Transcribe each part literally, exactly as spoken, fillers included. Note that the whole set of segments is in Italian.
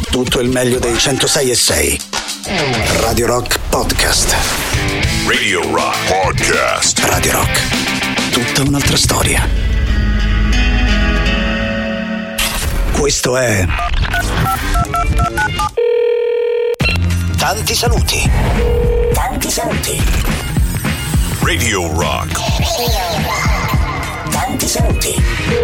tutto il meglio dei centosei e sei. Radio Rock Podcast. Radio Rock Podcast. Radio Rock. Tutta un'altra storia. Questo è Tanti saluti. Tanti saluti. Radio Rock. Tanti saluti.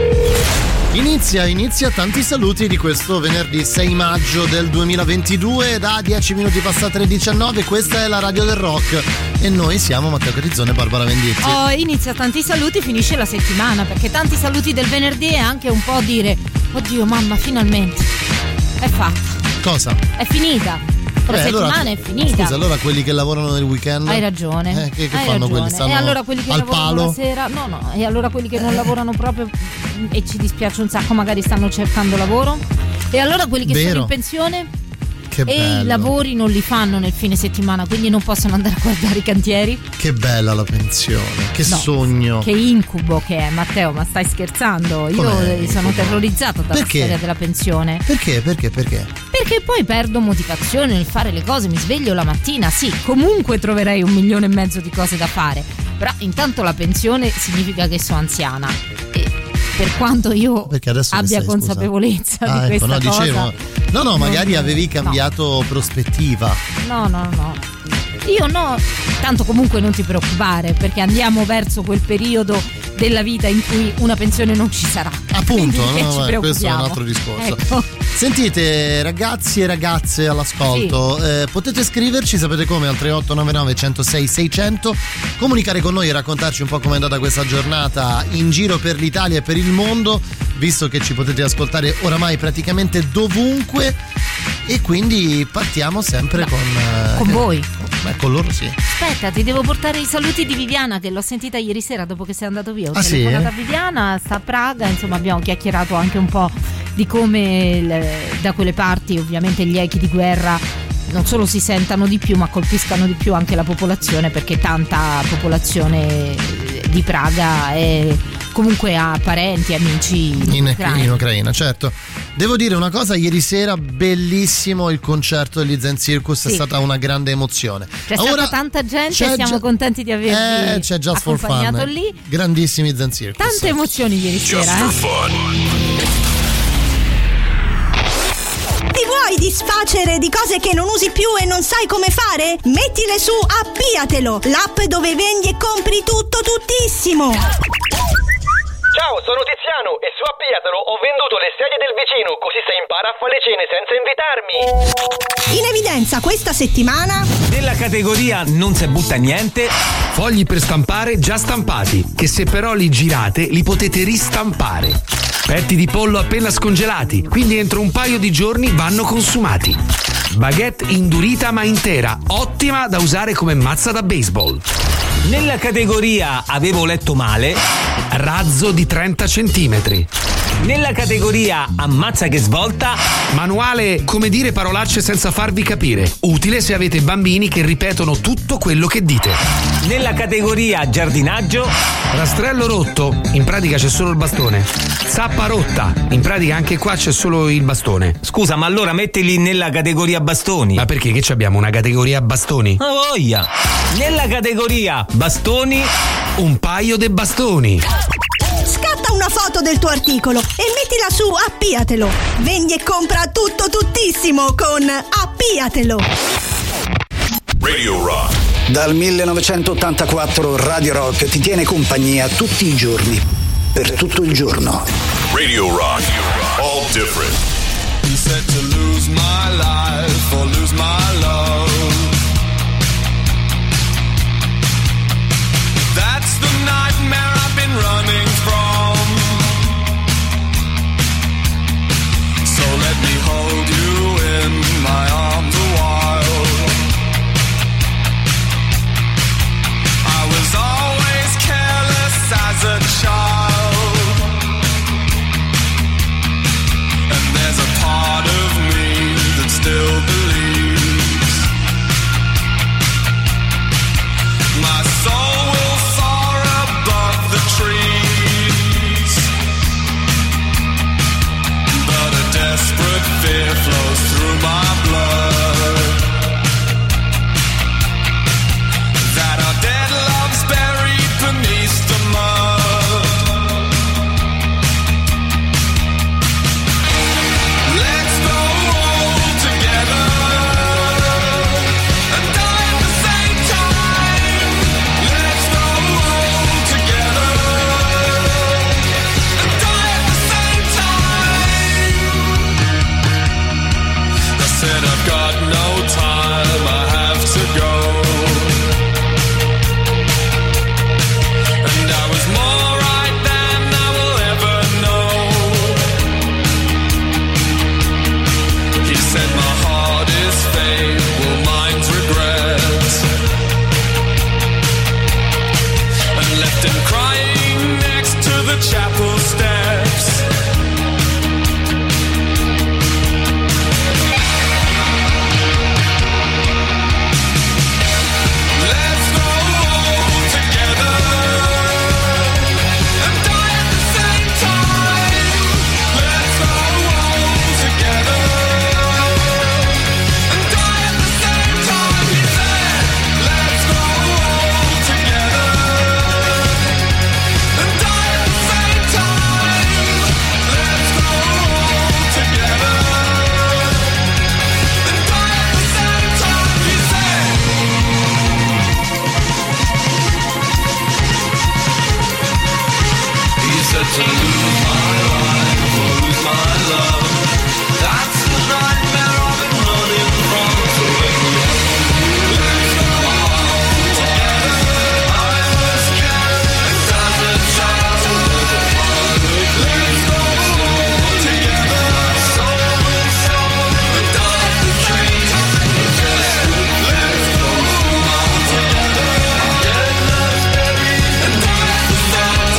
Inizia, inizia tanti saluti di questo venerdì sei maggio del duemilaventidue, da dieci minuti passate le diciannove. Questa è la Radio del Rock e noi siamo Matteo Carizzone e Barbara Venditti. Oh, inizia tanti saluti, finisce la settimana, perché tanti saluti del venerdì è anche un po' dire oddio mamma, finalmente è fatta. Cosa? È finita. La Vabbè, settimana allora, è finita. Scusa, allora quelli che lavorano nel weekend? Hai ragione. Eh, che, che Hai fanno ragione. quelli? Stanno e allora quelli che al lavorano palo? la sera? No, no. E allora quelli che non lavorano proprio e ci dispiace un sacco, magari stanno cercando lavoro? E allora quelli che Vero. sono in pensione? Che e bello. i lavori non li fanno nel fine settimana, quindi non possono andare a guardare i cantieri? Che bella la pensione, che No, sogno. Che incubo che è, Matteo, ma stai scherzando? Io Com'è sono incubo? terrorizzata dalla Perché? storia della pensione. Perché? Perché? Perché? Perché poi perdo motivazione nel fare le cose, mi sveglio la mattina, sì, comunque troverei un milione e mezzo di cose da fare, però intanto la pensione significa che sono anziana e per quanto io Perché adesso che abbia sei, consapevolezza scusa? di Ah, questa ecco, no, cosa. dicevo. No, no, magari non- avevi cambiato prospettiva. No, no, no. Io no, tanto comunque non ti preoccupare, perché andiamo verso quel periodo della vita in cui una pensione non ci sarà. Appunto, Quindi che no, ci vabbè, questo è un preoccupiamo? altro discorso. Ecco. Sentite, ragazzi e ragazze all'ascolto, eh, potete scriverci, sapete come, al tre otto nove nove uno zero sei sei zero zero, comunicare con noi e raccontarci un po' com'è andata questa giornata in giro per l'Italia e per il mondo, visto che ci potete ascoltare oramai praticamente dovunque, e quindi partiamo sempre No, con eh, con voi. Beh, con loro sì. Aspetta, ti devo portare i saluti di Viviana, che l'ho sentita ieri sera dopo che sei andato via. Ho Ah, sì? telefonato a Viviana, sta a Praga, insomma abbiamo chiacchierato anche un po' di come il- da quelle parti ovviamente gli echi di guerra non solo si sentano di più ma colpiscano di più anche la popolazione, perché tanta popolazione di Praga è, comunque ha parenti, amici In, ucraini. in Ucraina, certo. Devo dire una cosa, ieri sera bellissimo il concerto degli Zen Circus, Sì. è stata una grande emozione. C'è stata tanta gente, c'è siamo già- contenti di avervi eh, c'è Just for Fun, accompagnato lì. grandissimi Zen Circus. Tante emozioni ieri Just sera, for eh. fun. Ti vuoi disfacere di cose che non usi più e non sai come fare? Mettile su Appiatelo, l'app dove vendi e compri tutto tuttissimo. Ciao, sono Tiziano e su Appiatelo ho venduto le sedie del vicino, così se impara a fare le cene senza invitarmi. In evidenza questa settimana Nella categoria non se butta niente, fogli per stampare già stampati, che se però li girate li potete ristampare. Petti di pollo appena scongelati, quindi entro un paio di giorni vanno consumati. Baguette indurita ma intera, ottima da usare come mazza da baseball. Nella categoria avevo letto male, razzo di trenta centimetri. Nella categoria ammazza che svolta, manuale come dire parolacce senza farvi capire, utile se avete bambini che ripetono tutto quello che dite. Nella categoria giardinaggio, rastrello rotto, in pratica c'è solo il bastone. Zappa rotta, in pratica anche qua c'è solo il bastone. Scusa, ma allora mettili nella categoria bastoni. Ma perché? Che ci abbiamo una categoria bastoni? Ma voglia! Nella categoria bastoni, Un paio de bastoni. scatta una foto del tuo articolo e mettila su Appiatelo. Vendi e compra tutto tuttissimo con Appiatelo. Radio Rock. Dal millenovecentottantaquattro Radio Rock ti tiene compagnia tutti i giorni, per tutto il giorno. Radio Rock. All different. You said to lose my life or lose my love. That's the nightmare I've been running from. So let me hold you in my arms a while. I was always careless as a child. And there's a part of me said I've got no time, I have to go. And I was more right than I will ever know. He said my heart is fate, well mine's regret. And left him crying next to the chapel steps. To lose my life or lose my love, that's the nightmare I've been running from. So let me hold you, let's go on together. I was careless as a child, let's go on together. Soul and soul, and die the dream. Let's go on together. Dead man's buried, and die the sound.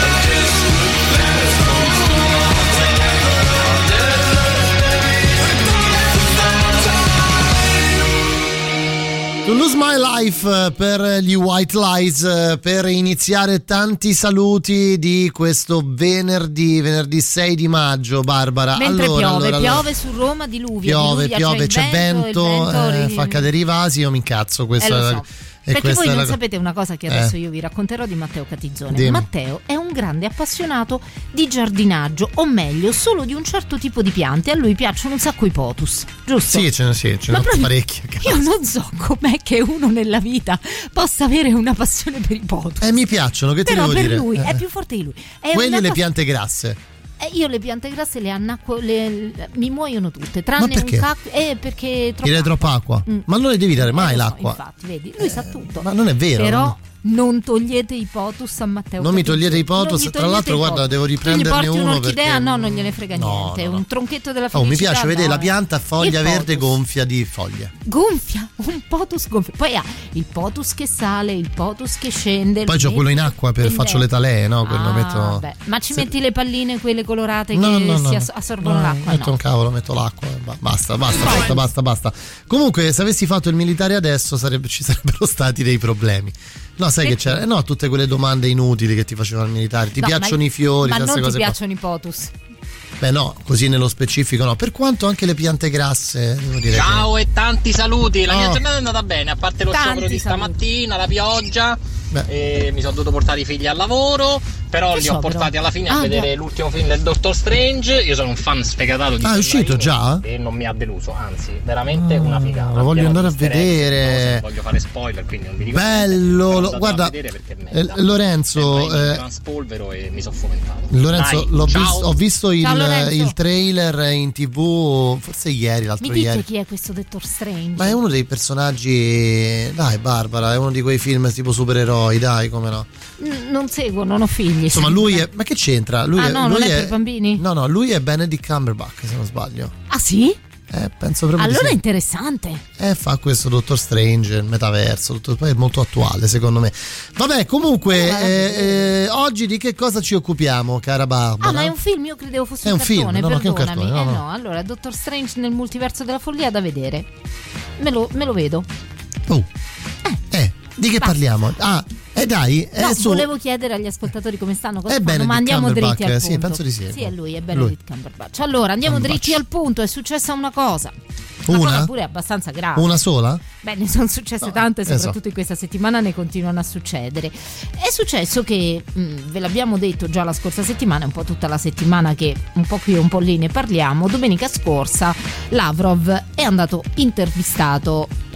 To Lose My Life per gli White Lies, per iniziare tanti saluti di questo venerdì, venerdì sei di maggio, Barbara. Mentre allora, piove, allora, piove allora. su Roma, diluvia, Piove, diluvia, piove, c'è, c'è, vento, vento, il vento eh, ri- fa cadere i vasi, io mi incazzo. Questa Eh, lo è so. la- e Perché questa voi è non la- sapete una cosa che adesso Eh. io vi racconterò di Matteo Catizzone. Dimmi. Matteo è un grande appassionato di giardinaggio, o meglio, solo di un certo tipo di piante. A lui piacciono un sacco i potus, giusto? Sì, ce ne, sì, ce ne Ma ho proprio- parecchie. Io non so com'è che uno nella vita possa avere una passione per i potus. Eh, mi piacciono, che ti Però devo per dire? lui Eh. è più forte di lui. È Quelli una e le pass- piante grasse. Eh, io le piante grasse le annacquo, le, le- mi muoiono tutte, tranne Ma perché? un cactus. Eh, perché troppa Direi troppa acqua. Mm. Ma non le devi dare mai Eh, lo so, l'acqua. infatti, vedi, lui sa tutto. Ma non è vero. Però non togliete i potus a Matteo Non mi Catizzone. togliete i potus, Non gli tra togliete l'altro i guarda, potus. devo Tu gli riprenderne porti uno un'orchidea, perché- no, non gliene frega No, niente. no, no. Un tronchetto della Oh, mi felicità. piace vedere no. la pianta a foglia Il verde potus. gonfia di foglie. Gonfia, un potus gonfia. Poi ha il potus che sale, il potus che scende. Poi c'ho quello in acqua per faccio le talee, no? Quello Ah, metto. beh. Ma ci Se- metti le palline, quelle colorate No, che no, no, si no. ass- assorbono No, l'acqua? Metto No. un cavolo, metto l'acqua. ba- Basta, basta, basta, basta, basta. Comunque, se avessi fatto il militare adesso sarebbe- ci sarebbero stati dei problemi. No, sai che Perché? c'era? Eh, no, tutte quelle domande inutili che ti facevano al militare. Ti No, piacciono ma- i fiori, ma queste non ti cose qua. piacciono i potus. Beh, no, così nello specifico no. Per quanto anche le piante grasse, devo dire. Ciao e tanti saluti, la mia Oh. giornata è andata bene, a parte lo Tanti sciopero di saluti. stamattina, la pioggia, Beh. e mi sono dovuto portare i figli al lavoro, però Che li ho sciopero? portati alla fine Ah, a vedere beh. l'ultimo film del Doctor Strange. Io sono un fan sfegatato di Ah, è Sam uscito Raimi già? e non mi ha deluso, anzi, veramente una figata. lo voglio Pieno andare di a easter egg, vedere. non voglio fare spoiler, quindi non vi dico Bello, niente, però lo- andatelo guarda, a vedere perché eh, merita. Lorenzo, Sam Raimi, eh, gran spolvero e mi sono fomentato. Lorenzo, Dai, l'ho ciao. vis- ho visto il, Ciao, Lorenzo. il trailer in tv, forse ieri, l'altro Mi dite ieri. chi è questo Doctor Strange? Ma è uno dei personaggi. Dai, Barbara, è uno di quei film tipo supereroi, dai, come no. N- non seguo, non ho figli. Insomma, lui è. Ma che c'entra? Lui Ah, è, no, lui non è per bambini? No, no, lui è Benedict Cumberbatch, se non sbaglio. Ah, sì? Eh, penso proprio Allora è di sì. interessante. Eh, fa questo Doctor Strange, il metaverso, tutto, poi è molto attuale secondo me. Vabbè, comunque, Ah, eh, eh, oggi di che cosa ci occupiamo, cara Barbara? Ah, ma è un film? Io credevo fosse È un un film, cartone, no, no, che è un perdonami. cartone, no, eh no. no, allora Doctor Strange nel multiverso della follia da vedere. Me lo, me lo vedo. Oh. Eh, di che basta. parliamo? Ah, eh dai, eh, No, su. volevo chiedere agli ascoltatori come stanno, cosa È fanno, Benedict ma andiamo Cumberbatch, dritti al sì, punto. penso di sì. Sì, è lui, è Benedict Lui. Cumberbatch. Allora, andiamo Cumberbatch. dritti al punto, è successa una cosa. Una, Una? cosa pure abbastanza grave. Una sola? Beh, ne sono successe No, tante, eh, so. soprattutto in questa settimana ne continuano a succedere. È successo che, mh, ve l'abbiamo detto già la scorsa settimana, è un po' tutta la settimana che un po' qui e un po' lì ne parliamo. Domenica scorsa Lavrov è andato intervistato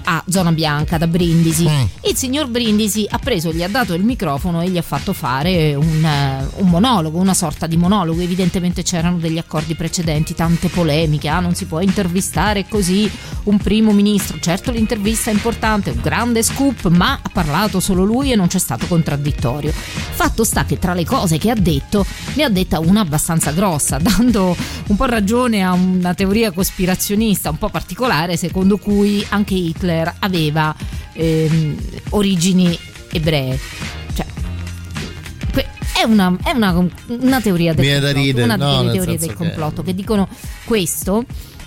a Zona Bianca da Brindisi. Mm. Il signor Brindisi ha preso, gli ha dato il microfono e gli ha fatto fare un, un monologo, una sorta di monologo. Evidentemente c'erano degli accordi precedenti, tante polemiche, ah non si può intervistare così un primo ministro. Certo, l'intervista è importante, un grande scoop, ma ha parlato solo lui e non c'è stato contraddittorio. Fatto sta che tra le cose che ha detto ne ha detta una abbastanza grossa, dando un po' ragione a una teoria cospirazionista un po' particolare, secondo cui anche Hitler aveva ehm, origini ebree. Cioè, è una, è una, una teoria del Viene da complotto, ridere, una no, delle nel teorie senso del che- complotto che dicono questo,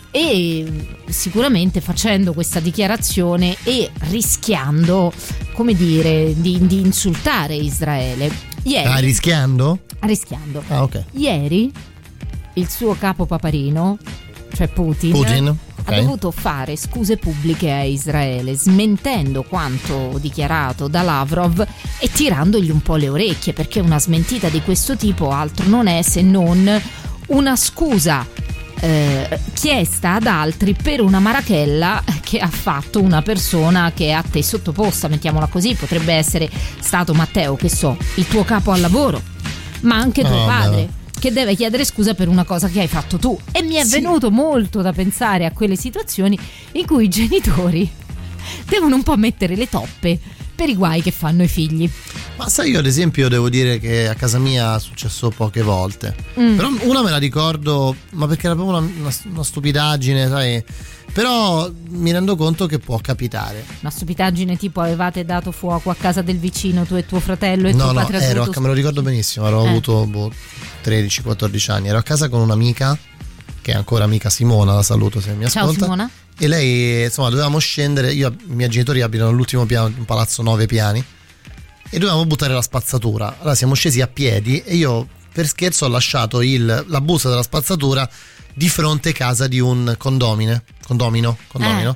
e sicuramente facendo questa dichiarazione e rischiando, come dire, di, di insultare Israele. Ieri, Ah, rischiando? rischiando. Ah, ok. Ieri il suo capo paparino, cioè Putin, Putin, ha ok. dovuto fare scuse pubbliche a Israele, smentendo quanto dichiarato da Lavrov e tirandogli un po' le orecchie, perché una smentita di questo tipo altro non è se non una scusa eh, chiesta ad altri per una marachella che ha fatto una persona che è a te sottoposta, mettiamola così. Potrebbe essere stato Matteo, che so, il tuo capo al lavoro, ma anche tuo Oh, padre, no. che deve chiedere scusa per una cosa che hai fatto tu. E mi è Sì. venuto molto da pensare a quelle situazioni in cui i genitori devono un po' mettere le toppe per i guai che fanno i figli. Ma sai, io ad esempio devo dire che a casa mia è successo poche volte. Mm. Però una me la ricordo, ma perché era proprio una, una, una stupidaggine, sai. Però mi rendo conto che può capitare. Una stupidaggine tipo avevate dato fuoco a casa del vicino, tu e tuo fratello, e no, tuo no, padre ha ero, dovuto- me lo ricordo benissimo, ero Eh. avuto boh, tredici quattordici anni. Ero a casa con un'amica, che è ancora amica Simona, la saluto se mi Ciao ascolta. Simona. E lei, insomma, dovevamo scendere. Io, i miei genitori abitano all'ultimo piano di un palazzo nove piani e dovevamo buttare la spazzatura. Allora siamo scesi a piedi e io per scherzo ho lasciato il, la busta della spazzatura di fronte casa di un condomine, condomino, condomino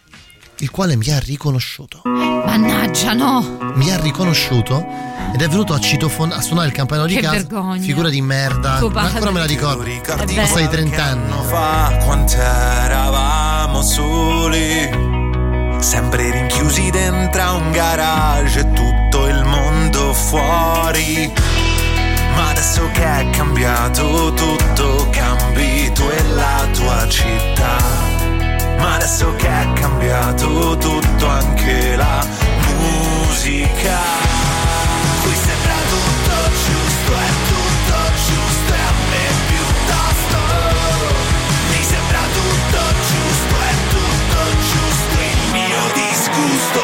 il quale mi ha riconosciuto. Mannaggia, no! Mi ha riconosciuto ed è venuto a citofonare, a suonare il campanello di Che casa. vergogna. Figura di merda. Tuo Ma padre. ancora me la ricordo. Vabbè. Passati trent'anni. Fa quanto eravamo soli, sempre rinchiusi dentro a un garage e tutto il mondo fuori. Ma adesso che è cambiato tutto, cambi tu e la tua città. Ma adesso che è cambiato tutto, anche la musica. Qui sembra tutto giusto, è tutto giusto, e a me piuttosto mi sembra tutto giusto, è tutto giusto, il mio disgusto.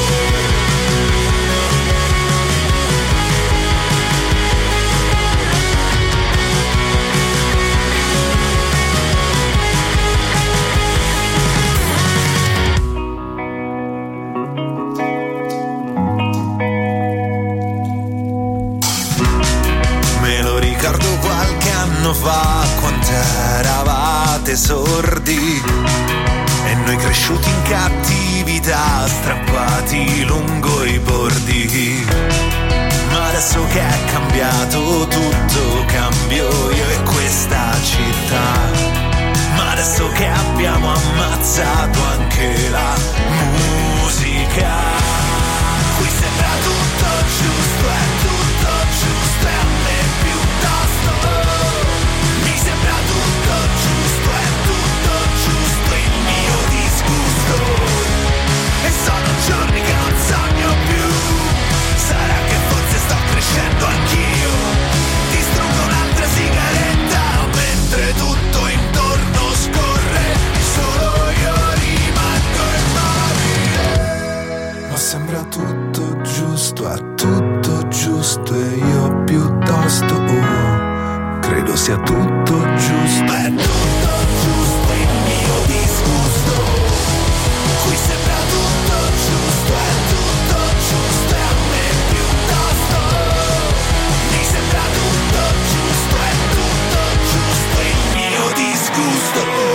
Me lo ricordo qualche anno fa, quando eravate sordi e noi cresciuti in cattività, strappati lungo i bordi. Ma adesso che è cambiato tutto, cambio io e questa città. Ma adesso che abbiamo ammazzato anche la musica, qui sembra tutto giusto, è tutto giusto, e a me piuttosto mi sembra tutto giusto, è tutto giusto, il mio disgusto. E sono giorni che non sogno più, sarà che forse sto crescendo anch'io. Distruggo un'altra sigaretta mentre tutto intorno scorre, solo io rimango immobile. Ma sembra tutto giusto, è tutto giusto, e io piuttosto oh, credo sia tutto giusto. È tutto giusto, il mio disgusto. Qui sembra tutto giusto, è tutto giusto, e a me piuttosto mi sembra tutto giusto, è tutto giusto, il mio disgusto.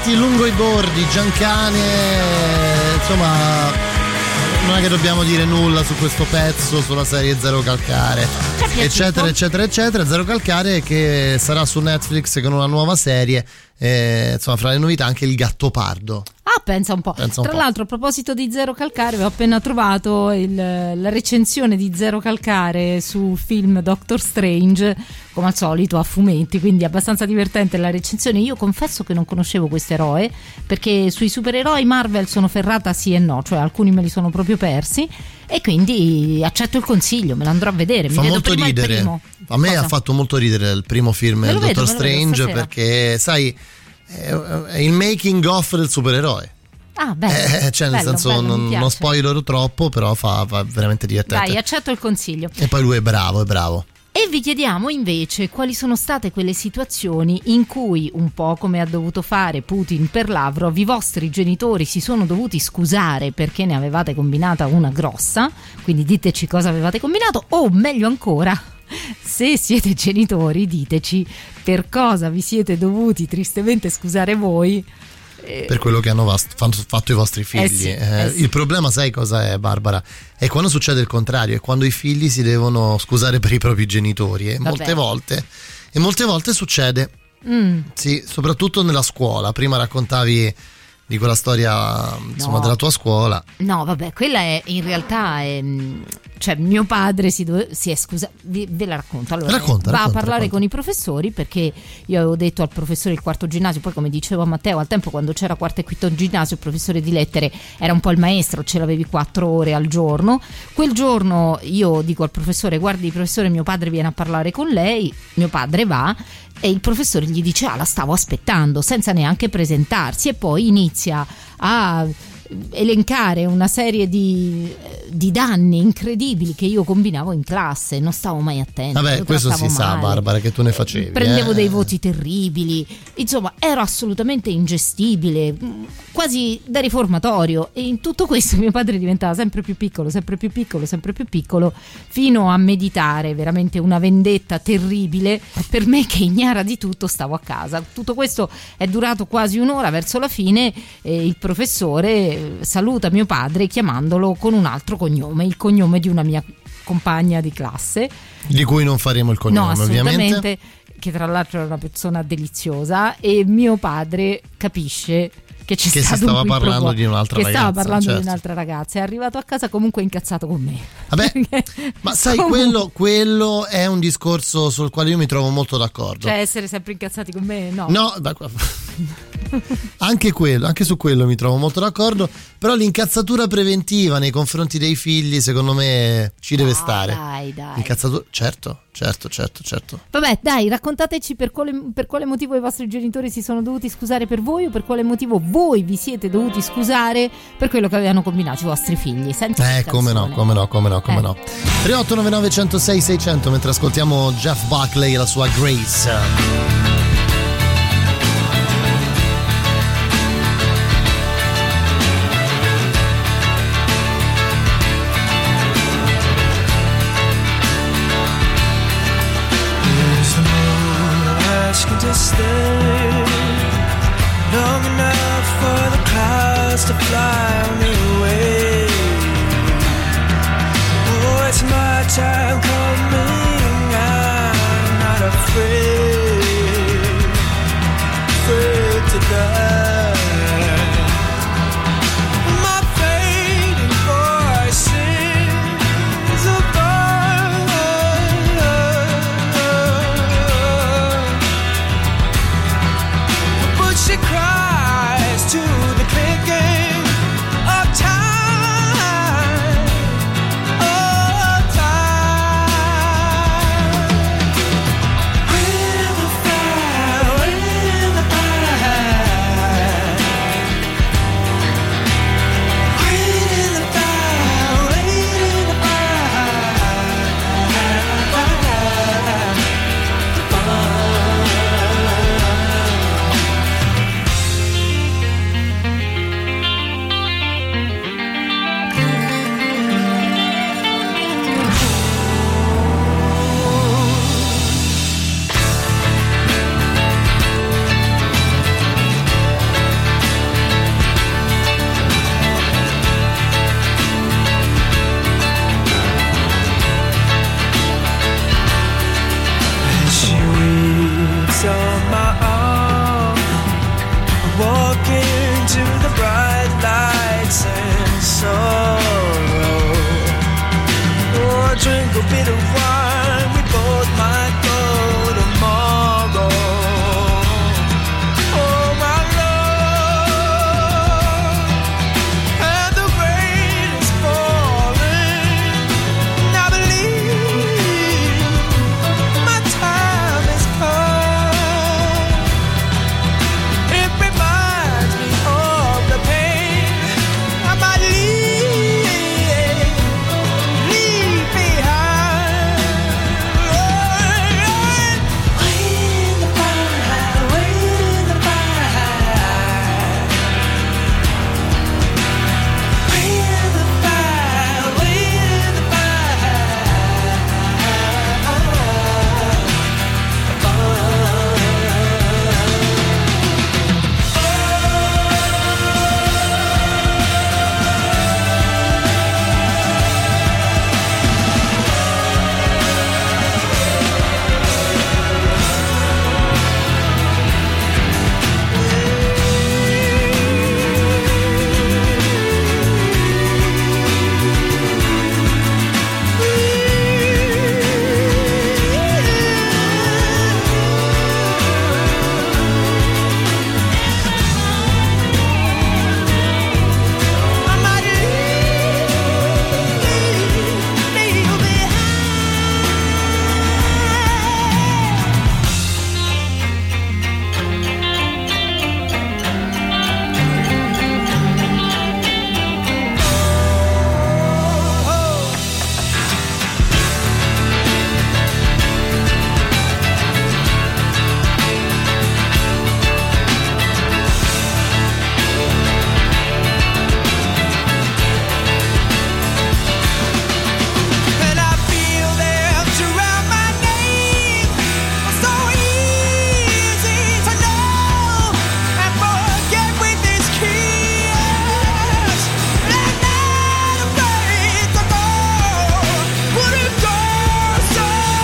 avanti lungo i bordi, Giancane, insomma non è che dobbiamo dire nulla su questo pezzo, sulla serie Zero Calcare, eccetera eccetera eccetera. Zero Calcare che sarà su Netflix con una nuova serie, eh, insomma fra le novità anche il Gattopardo. Ah, pensa un po'. Pensa un Tra po'. l'altro, a proposito di Zero Calcare, ho appena trovato il, la recensione di Zero Calcare sul film Doctor Strange, come al solito a fumetti, quindi abbastanza divertente la recensione. Io confesso che non conoscevo questo eroe, perché sui supereroi Marvel sono ferrata sì e no, cioè alcuni me li sono proprio persi, e quindi accetto il consiglio, me l'andrò a vedere. Mi Fa vedo molto prima il ridere. primo. A me Cosa? ha fatto molto ridere il primo film Me del lo vedo, Doctor me lo vedo Strange, stasera. perché sai è, è il making of del supereroe. Ah, bello. Eh, cioè nel bello, senso bello, mi non, piace. non spoilerò troppo, però fa, fa veramente divertente. Dai, accetto il consiglio. E poi lui è bravo, è bravo. E vi chiediamo invece quali sono state quelle situazioni in cui, un po' come ha dovuto fare Putin per Lavrov, i vostri genitori si sono dovuti scusare perché ne avevate combinata una grossa, quindi diteci cosa avevate combinato, o meglio ancora, se siete genitori diteci per cosa vi siete dovuti tristemente scusare voi. Per quello che hanno vast- fatto i vostri figli. Eh sì, Eh, eh sì. Il problema, sai cosa è, Barbara? È quando succede il contrario, è quando i figli si devono scusare per i propri genitori. E Vabbè. molte volte, e molte volte succede, Mm. sì, soprattutto nella scuola. Prima raccontavi di quella storia, insomma, No. della tua scuola. No, vabbè, quella è in realtà è, cioè mio padre si, dove, si è scusato, ve la racconto. Allora, Racconta, va racconta, a parlare racconta. con i professori, perché io avevo detto al professore il quarto ginnasio, poi come dicevo a Matteo, al tempo quando c'era quarto e quinto ginnasio il professore di lettere era un po' il maestro, ce l'avevi quattro ore al giorno. Quel giorno io dico al professore: guardi professore, mio padre viene a parlare con lei. Mio padre va e il professore gli dice: ah, la stavo aspettando, senza neanche presentarsi, e poi inizia a elencare una serie di, di danni incredibili che io combinavo in classe, non stavo mai attenta. Vabbè, lo questo si trattavo sa, male, Barbara, che tu ne facevi. prendevo eh. dei voti terribili, insomma ero assolutamente ingestibile, quasi da riformatorio, e in tutto questo mio padre diventava sempre più piccolo, sempre più piccolo, sempre più piccolo, fino a meditare veramente una vendetta terribile per me che ignara di tutto stavo a casa. Tutto questo è durato quasi un'ora. Verso la fine eh, il professore eh, saluta mio padre chiamandolo con un altro cognome, il cognome di una mia compagna di classe, Di cui non faremo il cognome, no, ovviamente. assolutamente, che tra l'altro è una persona deliziosa, e mio padre capisce che c'è Che si stato stava un qui pro parlando quo, di un'altra che ragazza, stava parlando certo. di un'altra ragazza. È arrivato a casa comunque incazzato con me. Vabbè, Perché ma sai, comunque- quello, quello è un discorso sul quale io mi trovo molto d'accordo. cioè essere sempre incazzati con me, no. No, da qua- anche quello, anche su quello mi trovo molto d'accordo, però l'incazzatura preventiva nei confronti dei figli secondo me ci deve No, stare. dai, dai. L'incazzatura, certo, certo, certo, certo. Vabbè, dai, raccontateci per quale, per quale motivo i vostri genitori si sono dovuti scusare per voi, o per quale motivo voi vi siete dovuti scusare per quello che avevano combinato i vostri figli. Senza Eh, come no, canzone. come no, come no, come Eh. no. tre otto nove nove uno zero sei sei zero zero mentre ascoltiamo Jeff Buckley e la sua Grace. Asking to stay long enough for the clouds to fly me away. Oh, it's my time coming. I'm not afraid, afraid to die. My fading voice sings above. But she cries to the clicking of little bit of wine, we both might go tomorrow. Oh my love, and the rain is falling, and I believe my time has come. It reminds me of the pain I might leave, leave behind. Wait in the fire, wait in the fire. Wait in the fire, wait in the and I feel them surround my name. So easy to know and forget with this kiss. And I'm not afraid to go. Would it go so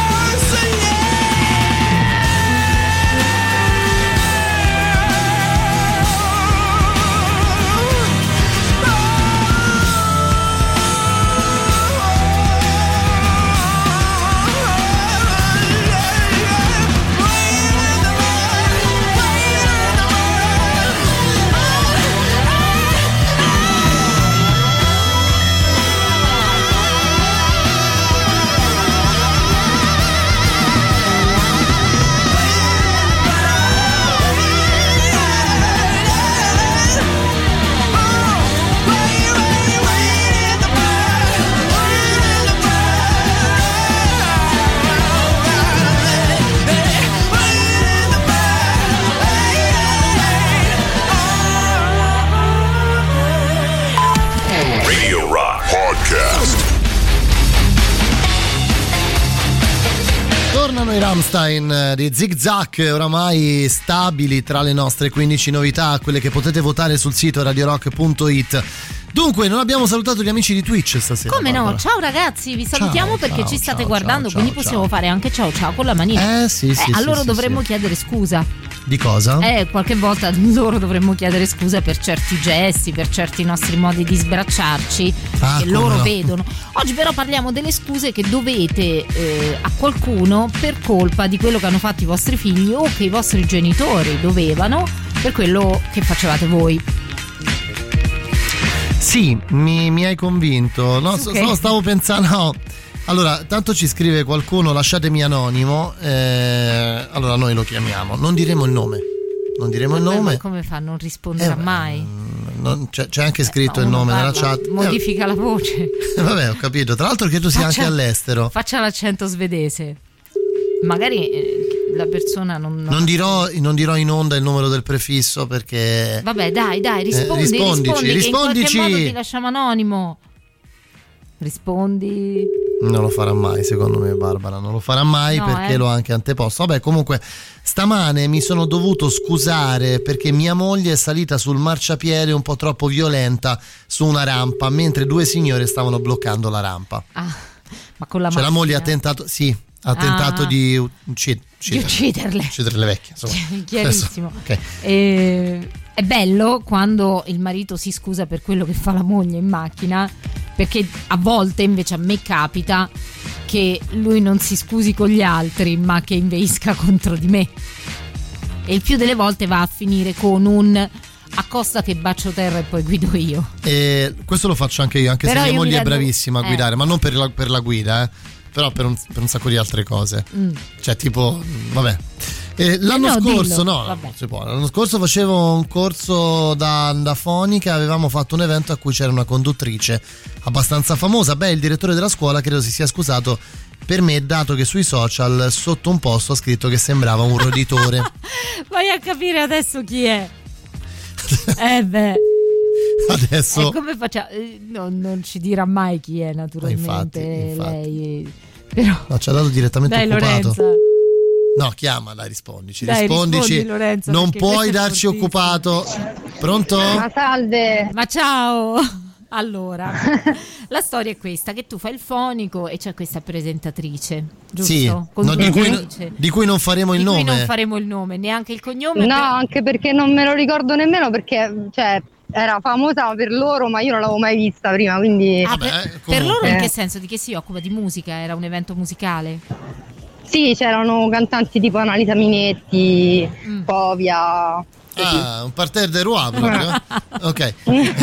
Radio Rock Podcast. Tornano i Rammstein eh, di Zig Zag, oramai stabili tra le nostre quindici novità, quelle che potete votare sul sito radio rock punto it. Dunque, non abbiamo salutato gli amici di Twitch stasera. Come no? Barbara. Ciao ragazzi, vi salutiamo Ciao, perché ciao, ci state ciao, guardando, ciao, quindi ciao, possiamo ciao. fare anche ciao ciao con la manina. Eh sì, sì. Eh, a sì, loro sì, dovremmo sì. chiedere scusa. Di cosa? Eh, qualche volta loro dovremmo chiedere scusa per certi gesti, per certi nostri modi di sbracciarci Ah, che come loro no. vedono. Oggi però parliamo delle scuse che dovete eh, a qualcuno per colpa di quello che hanno fatto i vostri figli o che i vostri genitori dovevano per quello che facevate voi. Sì, mi, mi hai convinto. No, so- Ok. so- stavo pensando. No. Allora, tanto ci scrive qualcuno, lasciatemi anonimo. Eh, allora noi lo chiamiamo. Non diremo il nome. Non diremo il Vabbè, nome. ma come fa? Non risponderà Eh, mai. Non- c'è, c'è anche scritto No, il uno nome nella parla, chat. Modifica la voce. Eh, vabbè, ho capito. Tra l'altro che tu sia Faccia- anche all'estero. Faccia l'accento svedese. Magari eh, la persona non, non- Non dirò, non dirò in onda il numero del prefisso perché. Vabbè, dai, dai, rispondi, Eh, rispondici, rispondi, che in rispondici. qualche modo ti lasciamo anonimo. Rispondi. Non lo farà mai, secondo me, Barbara. Non lo farà mai No, perché eh. l'ho anche anteposto. Vabbè, comunque, stamane mi sono dovuto scusare perché mia moglie è salita sul marciapiede un po' troppo violenta su una rampa mentre due signore stavano bloccando la rampa. Ah, ma con la Cioè, la macchina. moglie ha tentato, sì, ha tentato Ah. di uccid- Di ucciderle. uccidere le vecchie. Insomma. Chiarissimo. Adesso, ok. Eh, è bello quando il marito si scusa per quello che fa la moglie in macchina, perché a volte invece a me capita che lui non si scusi con gli altri, ma che inveisca contro di me. E il più delle volte va a finire con un accosta che bacio terra e poi guido io. E questo lo faccio anche io, anche Però se mia io mi moglie è rendo- bravissima a eh. guidare, ma non per la, per la guida, eh. Però per un, per un sacco di altre cose. Mm. Cioè, tipo, vabbè. Eh, l'anno no, scorso, dillo, no, vabbè. non si può. L'anno scorso facevo un corso da, da fonica, avevamo fatto un evento a cui c'era una conduttrice abbastanza famosa. Beh, il direttore della scuola credo si sia scusato per me, dato che sui social sotto un post ho scritto che sembrava un roditore. Vai a capire adesso chi è. Eh beh. Adesso E come facciamo? Eh, no, non ci dirà mai chi è, naturalmente. infatti, infatti. Lei. Però. no, ci ha dato direttamente Dai, occupato. Lorenza. No, chiama, dai, rispondici. Dai, rispondici. rispondi, Lorenza, non perché puoi questo è darci fortissimo. occupato. Pronto? Ma salve. Ma ciao. Allora, la storia è questa, che tu fai il fonico e c'è questa presentatrice, giusto? Sì, no, di, cui, Conduttrice. di cui non faremo il Di nome. cui non faremo il nome, neanche il cognome. No, per- anche perché non me lo ricordo nemmeno, perché cioè era famosa per loro, ma io non l'avevo mai vista prima, quindi Ah, Vabbè, per, comunque. per loro in Eh. che senso? Di che si occupa? Di musica? Era un evento musicale? sì, c'erano cantanti tipo Annalisa Minetti, Mm. Povia. Ah, un parterre de roi proprio. Ok.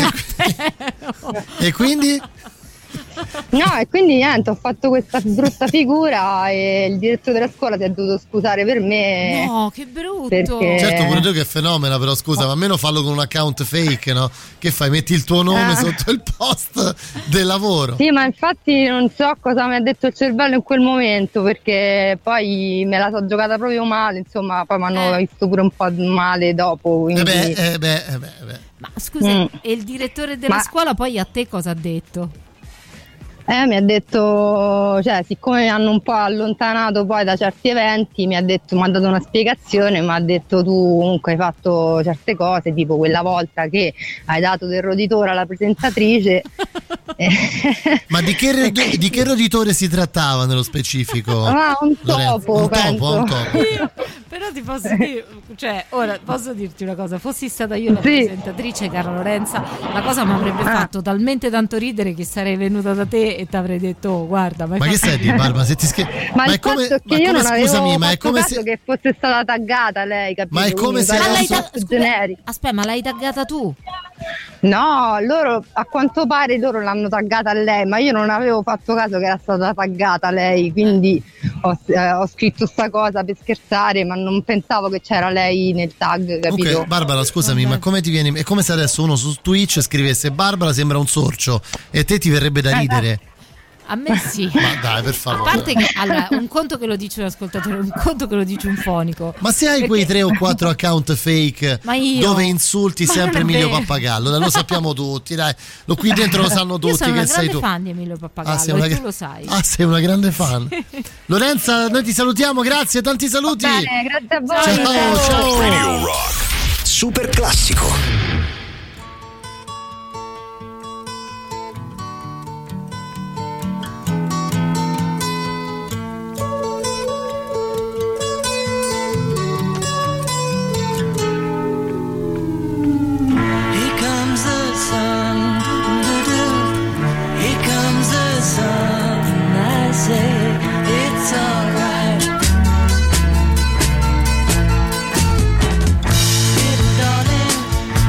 E quindi? No, e quindi niente, ho fatto questa brutta figura e il direttore della scuola si è dovuto scusare per me. No, che brutto. Perché- Certo, pure tu che fenomena, però scusa, ma almeno fallo con un account fake, no? Che fai? Metti il tuo nome Ah. sotto il post del lavoro. Sì, ma infatti non so cosa mi ha detto il cervello in quel momento, perché poi me la so giocata proprio male, insomma, poi mi hanno Eh. visto pure un po' male dopo. Eh Quindi... beh, eh beh, eh beh, eh beh. Ma scusa, Mm. e il direttore della Ma- scuola poi a te cosa ha detto? Eh, mi ha detto, cioè, siccome mi hanno un po' allontanato poi da certi eventi, mi ha detto, mi ha dato una spiegazione, mi ha detto tu comunque hai fatto certe cose, tipo quella volta che hai dato del roditore alla presentatrice. Ma di che, red- di che roditore si trattava nello specifico? Ah, un Lorenzo? topo, un penso. topo, un topo. Io, però ti posso dire, cioè, ora posso dirti una cosa, fossi stata io la Sì. presentatrice, cara Lorenza, la cosa mi avrebbe Ah. fatto talmente tanto ridere che sarei venuta da te e ti avrei detto, oh, guarda, ma, Ma che stai di Barbara? Se ti scher- Ma, il è come, fatto è che ma io come- non avevo scusami, ma è fatto come caso se che fosse stata taggata lei, capito? Ma è come Quindi se mi Ma pare l'hai adesso- un ta- po' scusa, generico. aspetta, ma l'hai taggata tu? No, loro a quanto pare loro l'hanno taggata a lei, ma io non avevo fatto caso che era stata taggata lei, quindi ho, eh, ho scritto sta cosa per scherzare, ma non pensavo che c'era lei nel tag, capito? Ok, Barbara, scusami, Vabbè. ma come ti viene? È come se adesso uno su Twitch scrivesse Barbara sembra un sorcio e te ti verrebbe da ridere. A me sì. Ma dai, per A favore. parte che allora, un conto che lo dice un ascoltatore, un conto che lo dice un fonico. Ma se hai Perché- quei tre o quattro account fake Ma io- dove insulti Ma sempre non è Emilio vero. Pappagallo, dai, lo sappiamo tutti, dai. Lo qui dentro lo sanno Io tutti sono una che sei grande tu. fan di Emilio Pappagallo, sei una e tu gra- lo sai. Ah, sei una grande fan. Lorenza, noi ti salutiamo, grazie, tanti saluti. Bene, grazie a voi. Ciao, ciao. Radio Rock. Super classico. Here comes the sun, doo-doo-doo. Here comes the sun, I say it's alright. Little darling,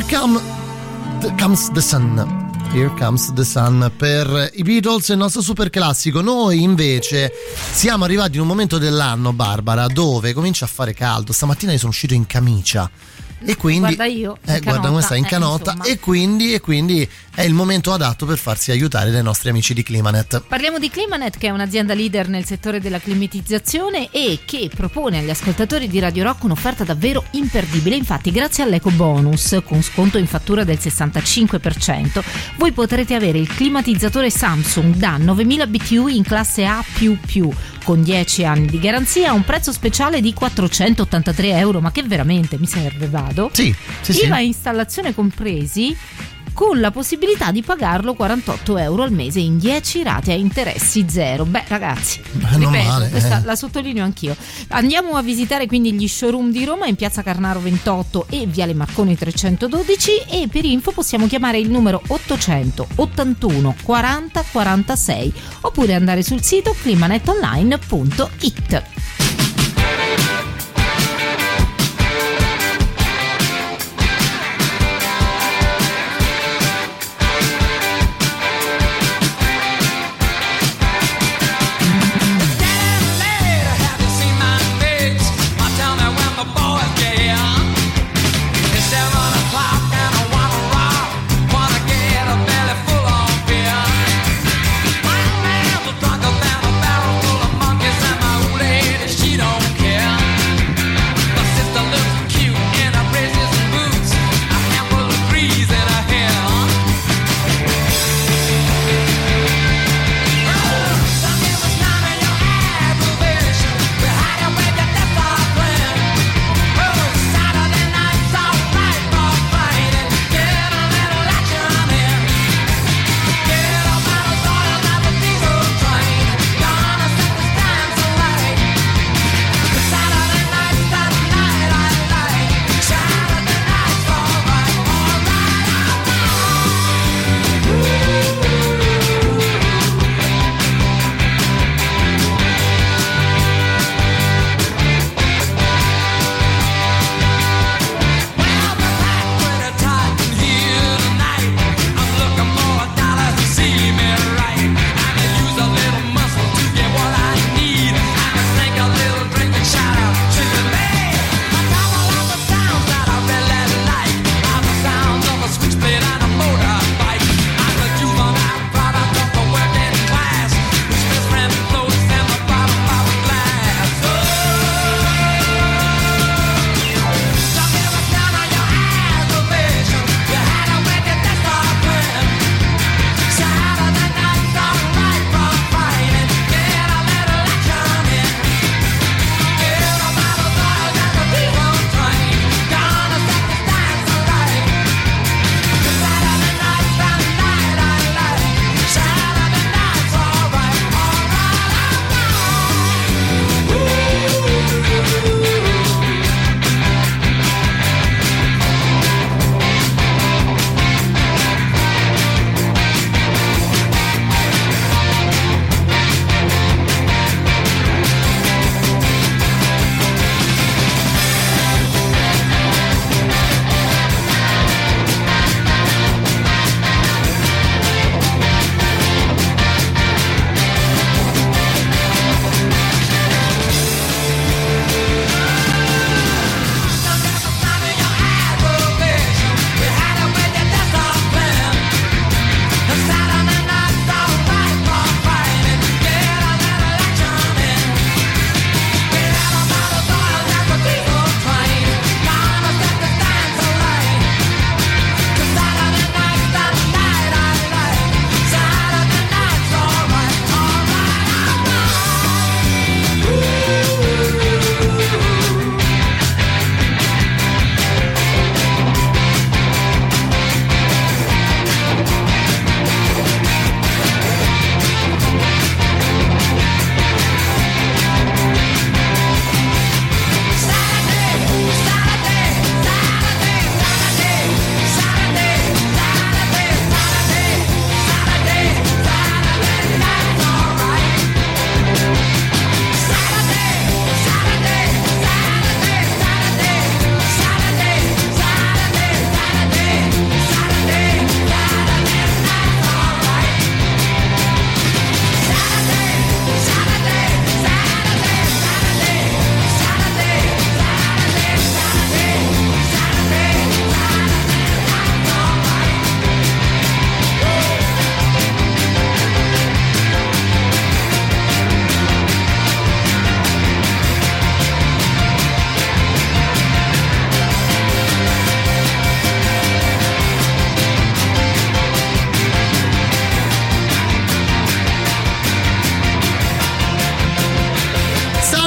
come the, comes the sun. Here Comes the Sun per i Beatles, il nostro super classico. Noi invece siamo arrivati in un momento dell'anno, Barbara, dove comincia a fare caldo. Stamattina io sono uscito in camicia e quindi guarda io eh, guarda come sta in canota eh, e quindi e quindi è il momento adatto per farsi aiutare dai nostri amici di Climanet. Parliamo di Climanet, che è un'azienda leader nel settore della climatizzazione e che propone agli ascoltatori di Radio Rock un'offerta davvero imperdibile. Infatti, grazie all'eco bonus con sconto in fattura del sessantacinque per cento, voi potrete avere il climatizzatore Samsung da novemila B T U in classe A più più con dieci anni di garanzia a un prezzo speciale di quattrocentottantatré euro. Ma che veramente mi serve, vado? Sì, sì, I V A sì. e installazione compresi, con la possibilità di pagarlo quarantotto euro al mese in dieci rate a interessi zero. Beh ragazzi, Beh, non ripeto, male, questa eh. la sottolineo anch'io. Andiamo a visitare quindi gli showroom di Roma in piazza Carnaro ventotto e viale Marconi trecentododici, e per info possiamo chiamare il numero ottocento ottantuno quaranta quarantasei oppure andare sul sito climanetonline punto it. Drunk than a barrel full of monkeys and my old age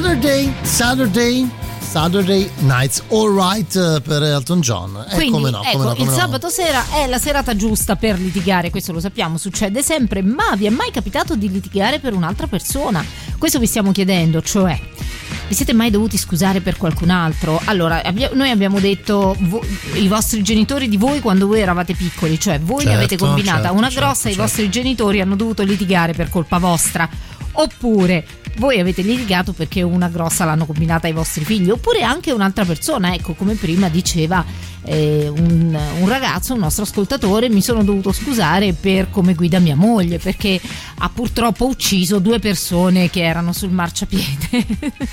Saturday, Saturday, Saturday Night's Alright per Elton John. Eh, Quindi come no, ecco, come no, come il no. sabato sera è la serata giusta per litigare, questo lo sappiamo, succede sempre, ma vi è mai capitato di litigare per un'altra persona? Questo vi stiamo chiedendo, cioè vi siete mai dovuti scusare per qualcun altro? Allora, abbia- noi abbiamo detto vo- i vostri genitori di voi quando voi eravate piccoli, cioè voi Certo, ne avete combinata certo, una certo, grossa, certo. i vostri genitori hanno dovuto litigare per colpa vostra. Oppure voi avete litigato perché una grossa l'hanno combinata ai vostri figli, oppure anche un'altra persona, ecco, come prima diceva eh, un, un ragazzo, un nostro ascoltatore: mi sono dovuto scusare per come guida mia moglie perché ha purtroppo ucciso due persone che erano sul marciapiede.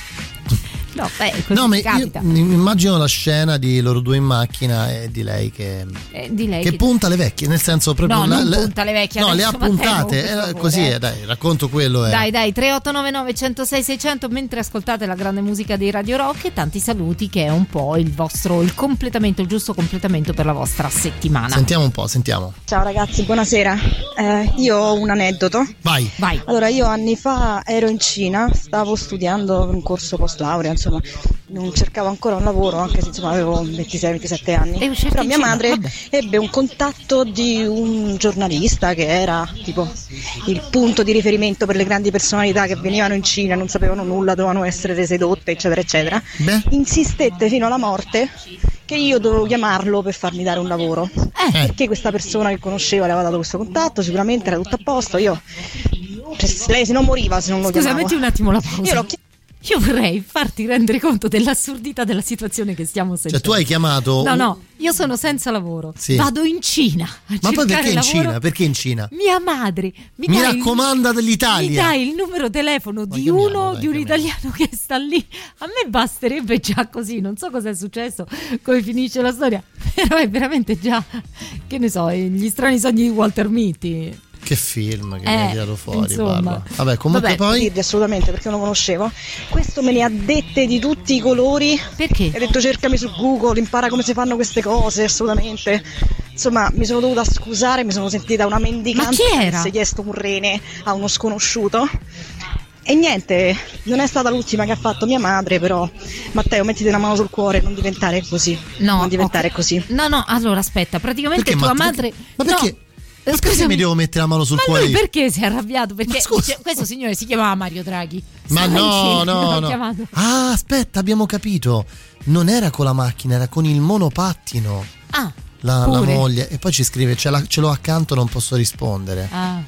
No, beh, così No, ma io capita. mi immagino la scena di loro due in macchina e di lei che, Eh, di lei che che- punta le vecchie, nel senso proprio No, la- non le- punta le vecchie, no, le adesso, ha Matteo, puntate, per eh, favore, così eh. è, dai, racconto quello è. Dai dai tre otto nove nove uno zero sei sei zero zero mentre ascoltate la grande musica dei Radio Rock e tanti saluti, che è un po' il vostro il completamento, il giusto completamento per la vostra settimana. Sentiamo un po', sentiamo. Ciao ragazzi, buonasera. Eh, io ho un aneddoto. Vai. Vai. Allora, io anni fa ero in Cina, stavo studiando un corso post laurea, insomma, non cercavo ancora un lavoro, anche se insomma avevo ventisei ventisette anni. E uscite Però in mia Cina, madre vabbè. ebbe un contatto di un giornalista che era tipo il punto di riferimento per le grandi personalità che venivano in Cina, non sapevano nulla, dovevano essere rese dotte, eccetera, eccetera. Beh. Insistette fino alla morte che io dovevo chiamarlo per farmi dare un lavoro. Eh. Perché questa persona che conosceva le aveva dato questo contatto, sicuramente era tutto a posto. Io, cioè, lei se non moriva se non lo Scusa, chiamavo. metti un attimo la pausa. Io l'ho chiamato. Io vorrei farti rendere conto dell'assurdità della situazione che stiamo sentendo. Cioè tu hai chiamato No, un- no, io sono senza lavoro. Sì. Vado in Cina a Ma poi cercare perché in lavoro. Cina? Perché in Cina? Mia madre mi, Mi dà il- raccomanda dell'Italia. Mi dai il numero telefono di chiamiamo, uno dai, di un chiamiamo. italiano che sta lì. A me basterebbe già così. Non so cosa è successo, come finisce la storia, però è veramente già, che ne so, gli strani sogni di Walter Mitty. Che film che Eh, mi hai tirato fuori, insomma. Barbara. Vabbè, comunque Vabbè, poi dirvi assolutamente, perché non lo conoscevo. Questo me ne ha dette di tutti i colori. Perché? Ha detto cercami su Google, impara come si fanno queste cose, assolutamente. Insomma, mi sono dovuta scusare, mi sono sentita una mendicante Ma chi che era? avesse chiesto un rene a uno sconosciuto. E niente, non è stata l'ultima che ha fatto mia madre, però Matteo, mettiti una mano sul cuore, non diventare così. No, non diventare ok. così. No, no, allora aspetta, praticamente Perché, tua ma- madre. ma perché- No, ma perché scusami, mi devo mettere la mano sul ma cuore? lui perché si è arrabbiato? Perché Ma scusa. dice, questo signore si chiamava Mario Draghi. Ma Stava in no, Cina, no, l'ho no. chiamato. Ah, aspetta, abbiamo capito. Non era con la macchina, era con il monopattino. Ah, La, la pure. moglie. E poi ci scrive: ce, la- ce l'ho accanto, non posso rispondere. Ah.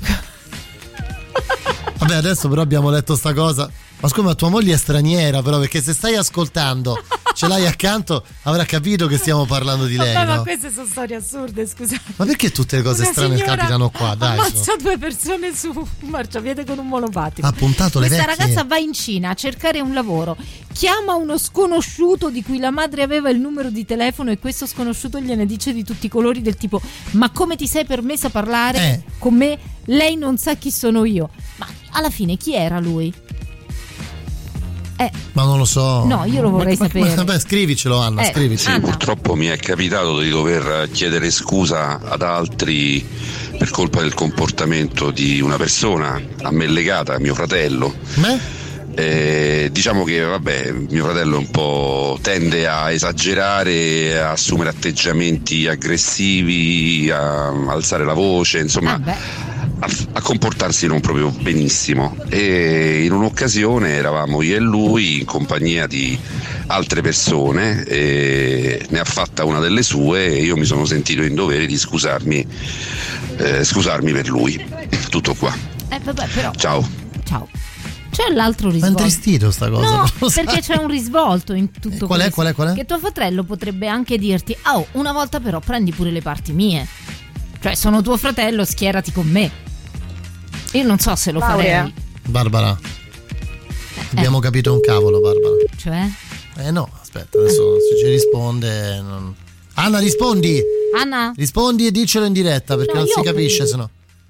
Vabbè, adesso però abbiamo letto sta cosa. Ma scusa, ma tua moglie è straniera, però, perché se stai ascoltando, ce l'hai accanto, avrà capito che stiamo parlando di lei, Vabbè, ma no? queste sono storie assurde, scusate. Ma perché tutte le cose Una strane signora capitano qua? Dai, su. ammazza due persone su un marciapiede con un monopattino. Ha puntato le Questa vecchie. ragazza va in Cina a cercare un lavoro, chiama uno sconosciuto di cui la madre aveva il numero di telefono e questo sconosciuto gliene dice di tutti i colori, del tipo: ma come ti sei permessa a parlare Eh. con me? Lei non sa chi sono io. Ma alla fine chi era lui? Eh, Ma non lo so. No, io lo vorrei Ma- ma- sapere. Vabbè, scrivicelo, Anna, Eh, scrivicelo. Anna. Purtroppo mi è capitato di dover chiedere scusa ad altri per colpa del comportamento di una persona a me legata, mio fratello. Me? Eh, diciamo che vabbè, mio fratello un po' tende a esagerare, a assumere atteggiamenti aggressivi, a alzare la voce, insomma a, a comportarsi non proprio benissimo. E in un'occasione eravamo io e lui in compagnia di altre persone e ne ha fatta una delle sue e io mi sono sentito in dovere di scusarmi eh, scusarmi per lui. Tutto qua. Eh, vabbè, però. Ciao. Ciao. C'è l'altro Ma è risvolto. intristito sta cosa. No, non lo sai. perché c'è un risvolto in tutto Eh, qual è, questo. qual è, qual è? Che tuo fratello potrebbe anche dirti: oh, una volta però prendi pure le parti mie. Cioè, sono tuo fratello, schierati con me. Io non so se lo Laurea. farei. Barbara, abbiamo capito un cavolo, Barbara. Cioè? Eh no, aspetta, adesso se ci risponde. Non... Anna, rispondi! Anna? Rispondi e diccelo in diretta perché No, non io- si capisce, sennò.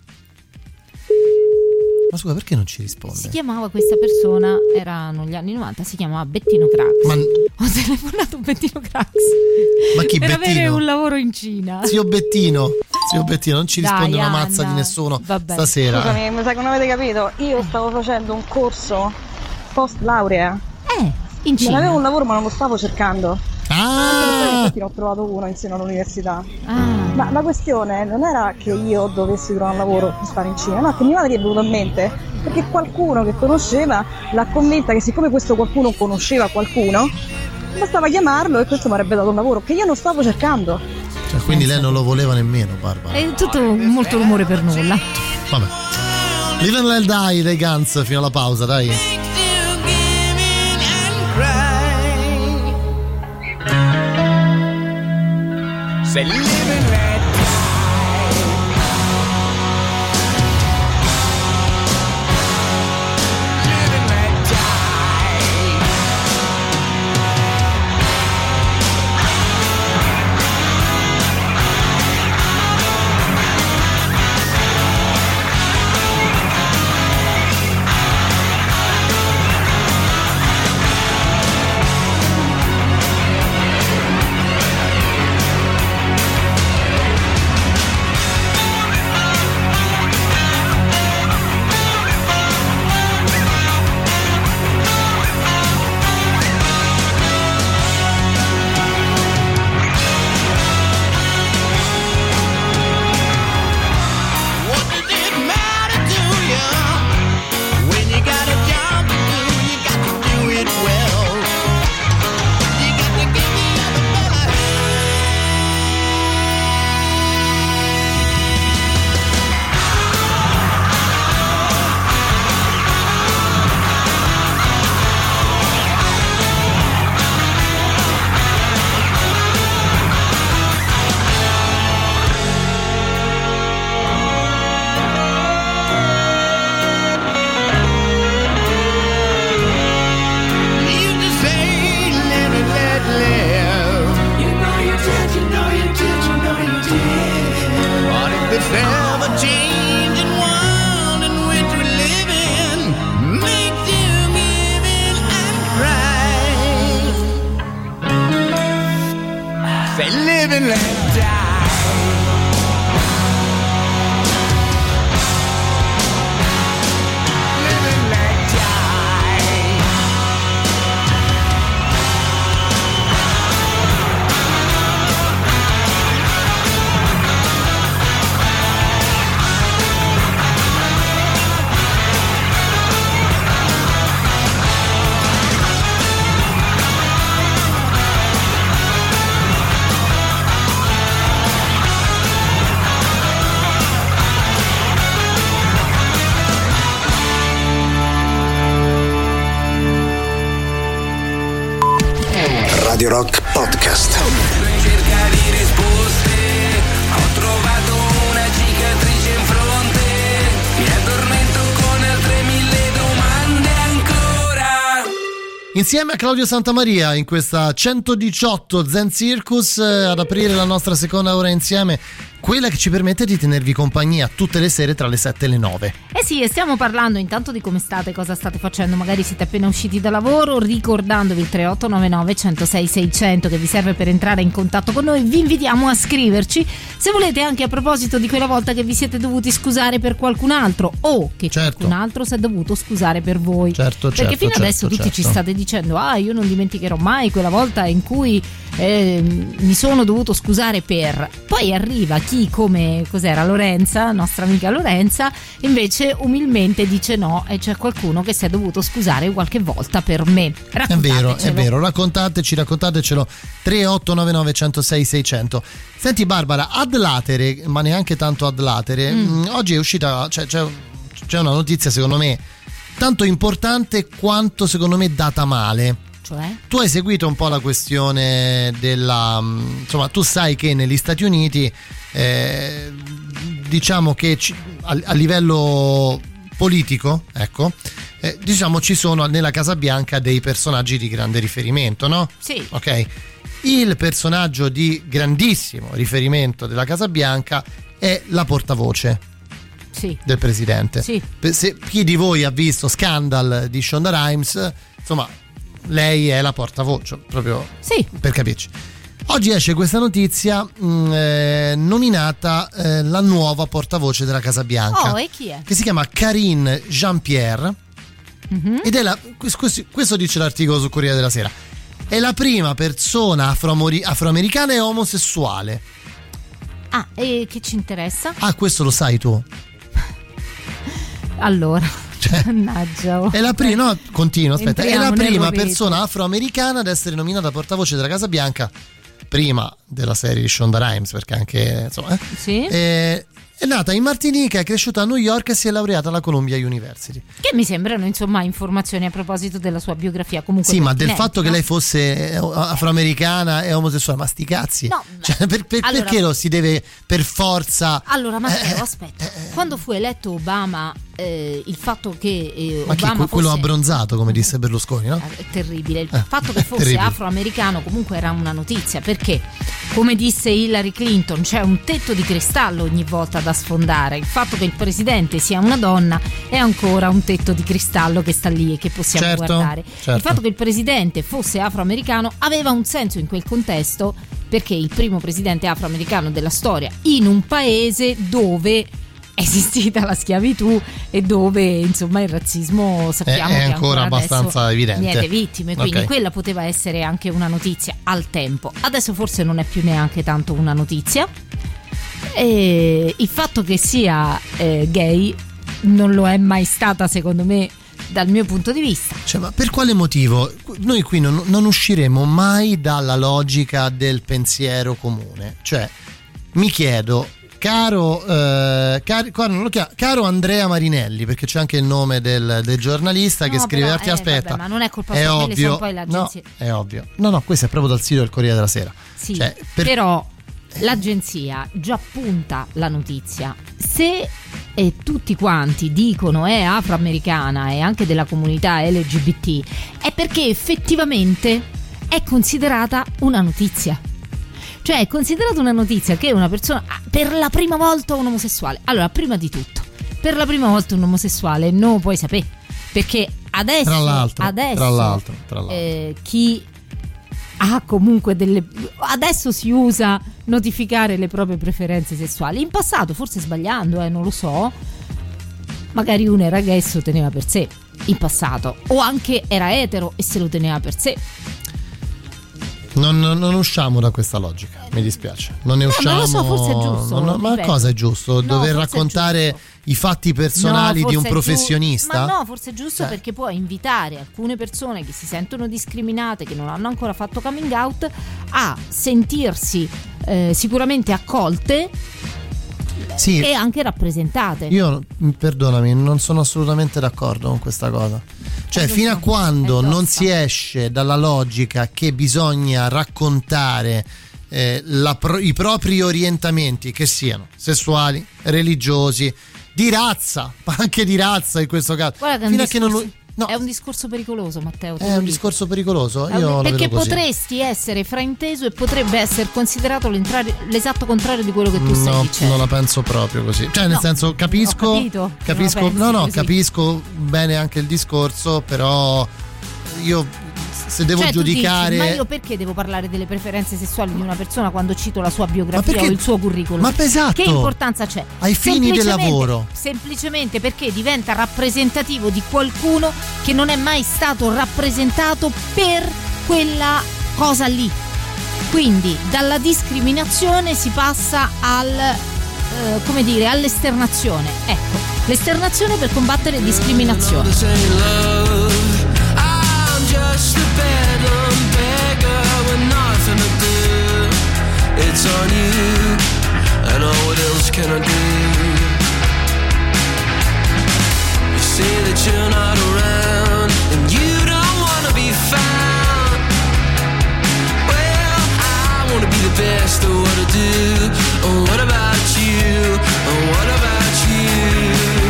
Ma scusa, perché non ci risponde? Si chiamava questa persona, erano gli anni novanta, si chiamava Bettino Crax. Ma- Ho telefonato a Bettino Crax. Ma chi, per Bettino? avere un lavoro in Cina. Zio Bettino, zio Bettino, non ci Dai, risponde una mazza Anna. di nessuno Vabbè. stasera. Scusami, mi sa che non avete capito. Io stavo facendo un corso post laurea. Eh, in Cina. Non avevo un lavoro ma non lo stavo cercando. Ah! Infatti ne ho trovato uno insieme all'università. Ah. Ma la questione non era che io dovessi trovare un lavoro per stare in Cina, no, che mia madre gli è venuto in mente perché qualcuno che conosceva l'ha convinta che siccome questo qualcuno conosceva qualcuno, bastava chiamarlo e questo mi avrebbe dato un lavoro che io non stavo cercando. Cioè, quindi lei non lo voleva nemmeno, Barbara. È tutto molto rumore per nulla. Vabbè. Live and Let Die dei Guns fino alla pausa, dai. Say live and let Radio Rock Podcast. Cerca di risposte, ho trovato una cicatrice in fronte, mi addormento con altre mille domande ancora. Insieme a Claudio Santamaria in questa centodiciotto Zen Circus, eh, ad aprire la nostra seconda ora insieme, quella che ci permette di tenervi compagnia tutte le sere tra le sette e le nove. Eh sì, e stiamo parlando intanto di come state, cosa state facendo, magari siete appena usciti da lavoro, ricordandovi il tre otto nove nove, uno zero sei, sei zero zero che vi serve per entrare in contatto con noi. Vi invitiamo a scriverci se volete, anche a proposito di quella volta che vi siete dovuti scusare per qualcun altro o che certo. qualcun altro si è dovuto scusare per voi. Certo, perché certo, fino certo, adesso tutti certo. ci state dicendo ah, io non dimenticherò mai quella volta in cui eh, mi sono dovuto scusare per. Poi arriva chi, come cos'era Lorenza, nostra amica Lorenza, invece umilmente dice no, e c'è qualcuno che si è dovuto scusare qualche volta per me. È vero, è vero, raccontateci, raccontatecelo. Tre otto nove nove, uno zero sei, sei zero zero. Senti Barbara, ad latere, ma neanche tanto ad latere, mm. oggi è uscita, cioè, c'è, c'è una notizia secondo me tanto importante quanto secondo me data male. Cioè? Tu hai seguito un po' la questione della, insomma, tu sai che negli Stati Uniti eh, diciamo che ci, a, a livello politico, ecco, eh, diciamo ci sono nella Casa Bianca dei personaggi di grande riferimento, no? Sì. Ok. Il personaggio di grandissimo riferimento della Casa Bianca è la portavoce sì. del presidente. Sì. Se chi di voi ha visto Scandal di Shonda Rhimes, insomma, lei è la portavoce, proprio sì. per capirci. Oggi esce questa notizia mh, eh, nominata eh, la nuova portavoce della Casa Bianca. Oh, e chi è? Che si chiama Karine Jean-Pierre. Mm-hmm. Ed è la, questo, questo dice l'articolo su Corriere della Sera. È la prima persona afroamori- afroamericana e omosessuale. Ah, e che ci interessa? Ah, questo lo sai tu? Allora, cioè, mannaggia. Oh. È la prima, no, continuo, aspetta, Entriamo è la prima nel persona afroamericana ad essere nominata portavoce della Casa Bianca, prima della serie di Shonda Rhimes, perché anche, insomma, eh, sì. eh, è nata in Martinica, è cresciuta a New York e si è laureata alla Columbia University. Che mi sembrano, insomma, informazioni a proposito della sua biografia. Comunque sì, ma del fatto no? che lei fosse afroamericana e omosessuale, ma sti cazzi. No, cioè, per, per, allora, perché lo si deve per forza? Allora, Matteo, eh, aspetta. Eh, Quando fu eletto Obama, eh, il fatto che eh, ma Obama chi, quello fosse... abbronzato, come disse Berlusconi, no? È terribile. Il Eh, fatto che fosse terribile. afroamericano comunque era una notizia, perché, come disse Hillary Clinton, c'è un tetto di cristallo ogni volta da sfondare. Il fatto che il presidente sia una donna è ancora un tetto di cristallo che sta lì e che possiamo Certo, guardare. certo. Il fatto che il presidente fosse afroamericano aveva un senso in quel contesto, perché il primo presidente afroamericano della storia in un paese dove è esistita la schiavitù e dove, insomma, il razzismo sappiamo è, è che ancora abbastanza evidente, miete vittime, quindi okay. quella poteva essere anche una notizia al tempo. Adesso forse non è più neanche tanto una notizia. E il fatto che sia eh, gay non lo è mai stata, secondo me, dal mio punto di vista. Cioè, ma per quale motivo? Noi qui non, non usciremo mai dalla logica del pensiero comune. Cioè, mi chiedo, caro, eh, caro, caro, non lo chiamo, caro Andrea Marinelli, perché c'è anche il nome del, del giornalista, no, che scrive però, arti, eh, aspetta, vabbè, ma non è colpa è sua, quelle ovvio, sono poi le agenzie. no, è ovvio. No, no, questo è proprio dal sito del Corriere della Sera. Sì, cioè, per... però l'agenzia già punta la notizia. Se e tutti quanti dicono è afroamericana e anche della comunità L G B T, è perché effettivamente è considerata una notizia. Cioè è considerata una notizia che una persona, per la prima volta un omosessuale. Allora, prima di tutto, per la prima volta un omosessuale non lo puoi sapere, perché adesso, tra l'altro, adesso tra l'altro, tra l'altro. Eh, chi ha comunque delle, adesso si usa notificare le proprie preferenze sessuali. In passato, forse sbagliando, eh, non lo so, magari uno era gay e se lo teneva per sé in passato, o anche era etero e se lo teneva per sé. Non, non, non usciamo da questa logica, mi dispiace. Non ne no, usciamo. Ma lo so, forse è giusto. Non, ma cosa è giusto? No, Dover raccontare i fatti personali no, di un giu- professionista? ma no, forse è giusto, Cioè. perché può invitare alcune persone che si sentono discriminate, che non hanno ancora fatto coming out, a sentirsi eh, sicuramente accolte, sì, e anche rappresentate. Io, perdonami, non sono assolutamente d'accordo con questa cosa. Cioè, Eh, fino so, a quando è non tosta. si esce dalla logica che bisogna raccontare eh, la pro- i propri orientamenti, che siano sessuali, religiosi, di razza, ma anche di razza in questo caso, Guarda che è un fino a che non discorso- È un discorso pericoloso, Matteo. te è lo un dico. discorso pericoloso. È un- Io lo perché vedo così. potresti essere frainteso e potrebbe essere considerato l'esatto contrario di quello che tu stai No, dicendo. non la penso proprio così. Cioè, nel No, senso, capisco, ho capito che capisco, non la no, no, pensi così. capisco bene anche il discorso, però io se devo Cioè, tu giudicare. dici, ma io perché devo parlare delle preferenze sessuali di una persona quando cito la sua biografia perché- o il suo curriculum? ma esatto. Che importanza c'è? Ai fini del Semplicemente- lavoro. Semplicemente perché diventa rappresentativo di qualcuno che non è mai stato rappresentato per quella cosa lì. Quindi dalla discriminazione si passa al eh, come dire, all'esternazione. Ecco, l'esternazione per combattere discriminazione. Just a bedlam beggar with nothing to do. It's on you, I know what else can I do? You say that you're not around and you don't wanna be found. Well, I wanna be the best at what I do. Oh, what about you? Oh, what about you?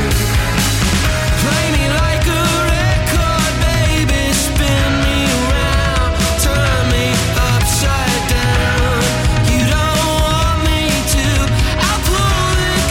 Play me like a record, baby, spin me around, turn me upside down. You don't want me to, I'll pull the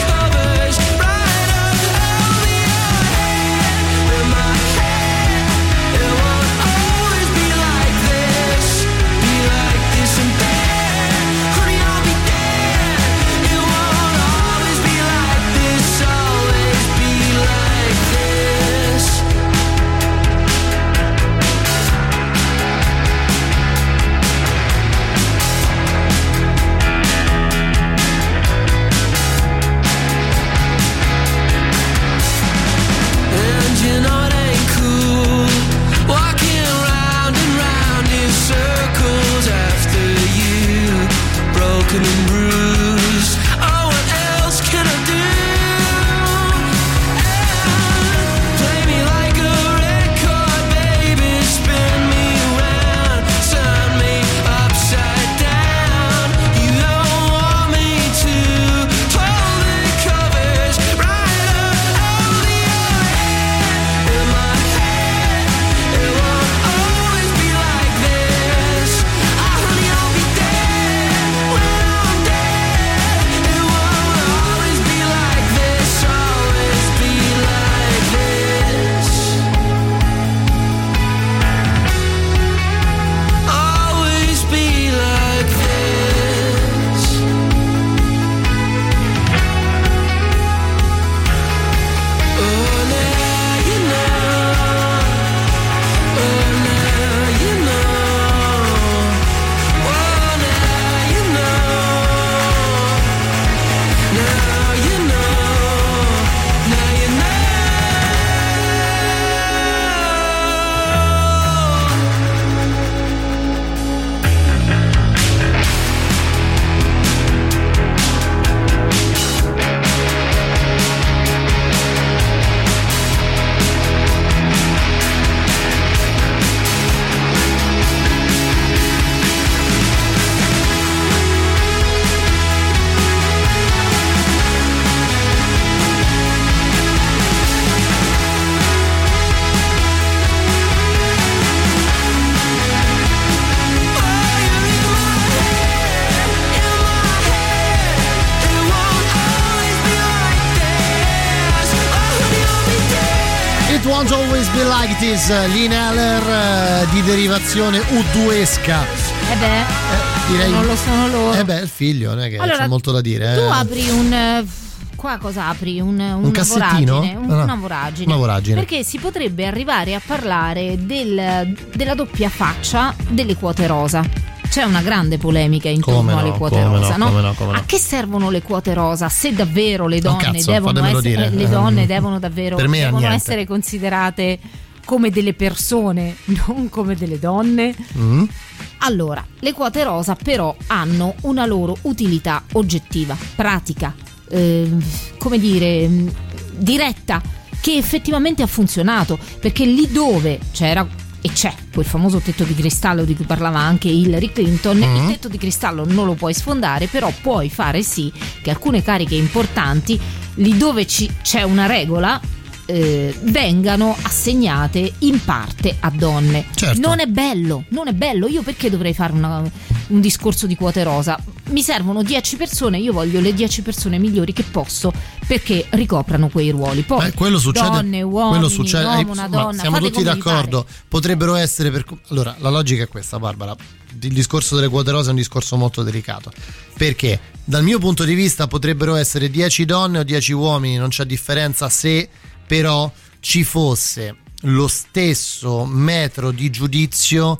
Won't Always Be Like This, Lynn Heller, di derivazione uduesca. Eh beh, eh, direi, non lo sono loro. Eh beh, il figlio, non è che allora, c'è molto da dire. Tu eh. apri un... Qua cosa apri? Un, un, un cassettino? voragine, un, no, una, voragine. una voragine. Perché si potrebbe arrivare a parlare del, della doppia faccia delle quote rosa. C'è una grande polemica intorno no, alle quote come rosa, no, no? Come no, come no. A che servono le quote rosa? Se davvero le donne cazzo, devono essere dire. le donne devono davvero per me devono niente. essere considerate come delle persone, non come delle donne. Mm. Allora, le quote rosa però hanno una loro utilità oggettiva, pratica, eh, come dire, diretta, che effettivamente ha funzionato, perché lì dove c'era e c'è quel famoso tetto di cristallo di cui parlava anche Hillary Clinton, mm-hmm. il tetto di cristallo non lo puoi sfondare, però puoi fare sì che alcune cariche importanti, lì dove ci, c'è una regola, eh, vengano assegnate in parte a donne. Certo. Non è bello, non è bello. Io perché dovrei fare una, un discorso di quote rosa? Mi servono dieci persone, io voglio le dieci persone migliori che posso perché ricoprano quei ruoli. Poi eh, quello succede, donne, uomini, quello succede, uomo, eh, una ma donna, siamo fate tutti come vi d'accordo. pare. Potrebbero essere per... Allora, la logica è questa, Barbara. Il discorso delle quote rosa è un discorso molto delicato, perché dal mio punto di vista potrebbero essere dieci donne o dieci uomini, non c'è differenza, se però ci fosse lo stesso metro di giudizio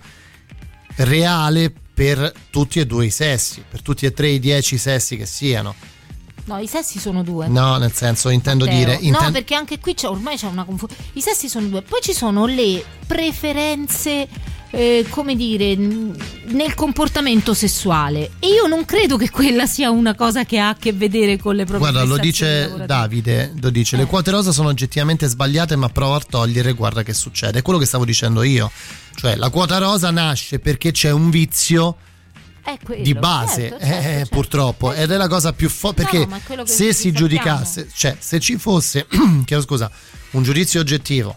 reale per tutti e due i sessi, per tutti e tre i dieci sessi che siano. No, i sessi sono due. No, nel senso, intendo Matteo. dire inten- No, perché anche qui c'è, ormai c'è una confusione. I sessi sono due. Poi ci sono le preferenze, eh, come dire, nel comportamento sessuale. E io non credo che quella sia una cosa che ha a che vedere con le proprie Guarda, lo prestazioni dice lavorative. Davide, lo dice, Eh. le quote rosa sono oggettivamente sbagliate, ma provo a togliere, guarda che succede. È quello che stavo dicendo io. Cioè, la quota rosa nasce perché c'è un vizio È quello, di base, certo, certo, eh, certo. purtroppo, ed è la cosa più forte, perché No, ma è quello che se ci si sappiamo. giudicasse, cioè se ci fosse chiedo scusa, un giudizio oggettivo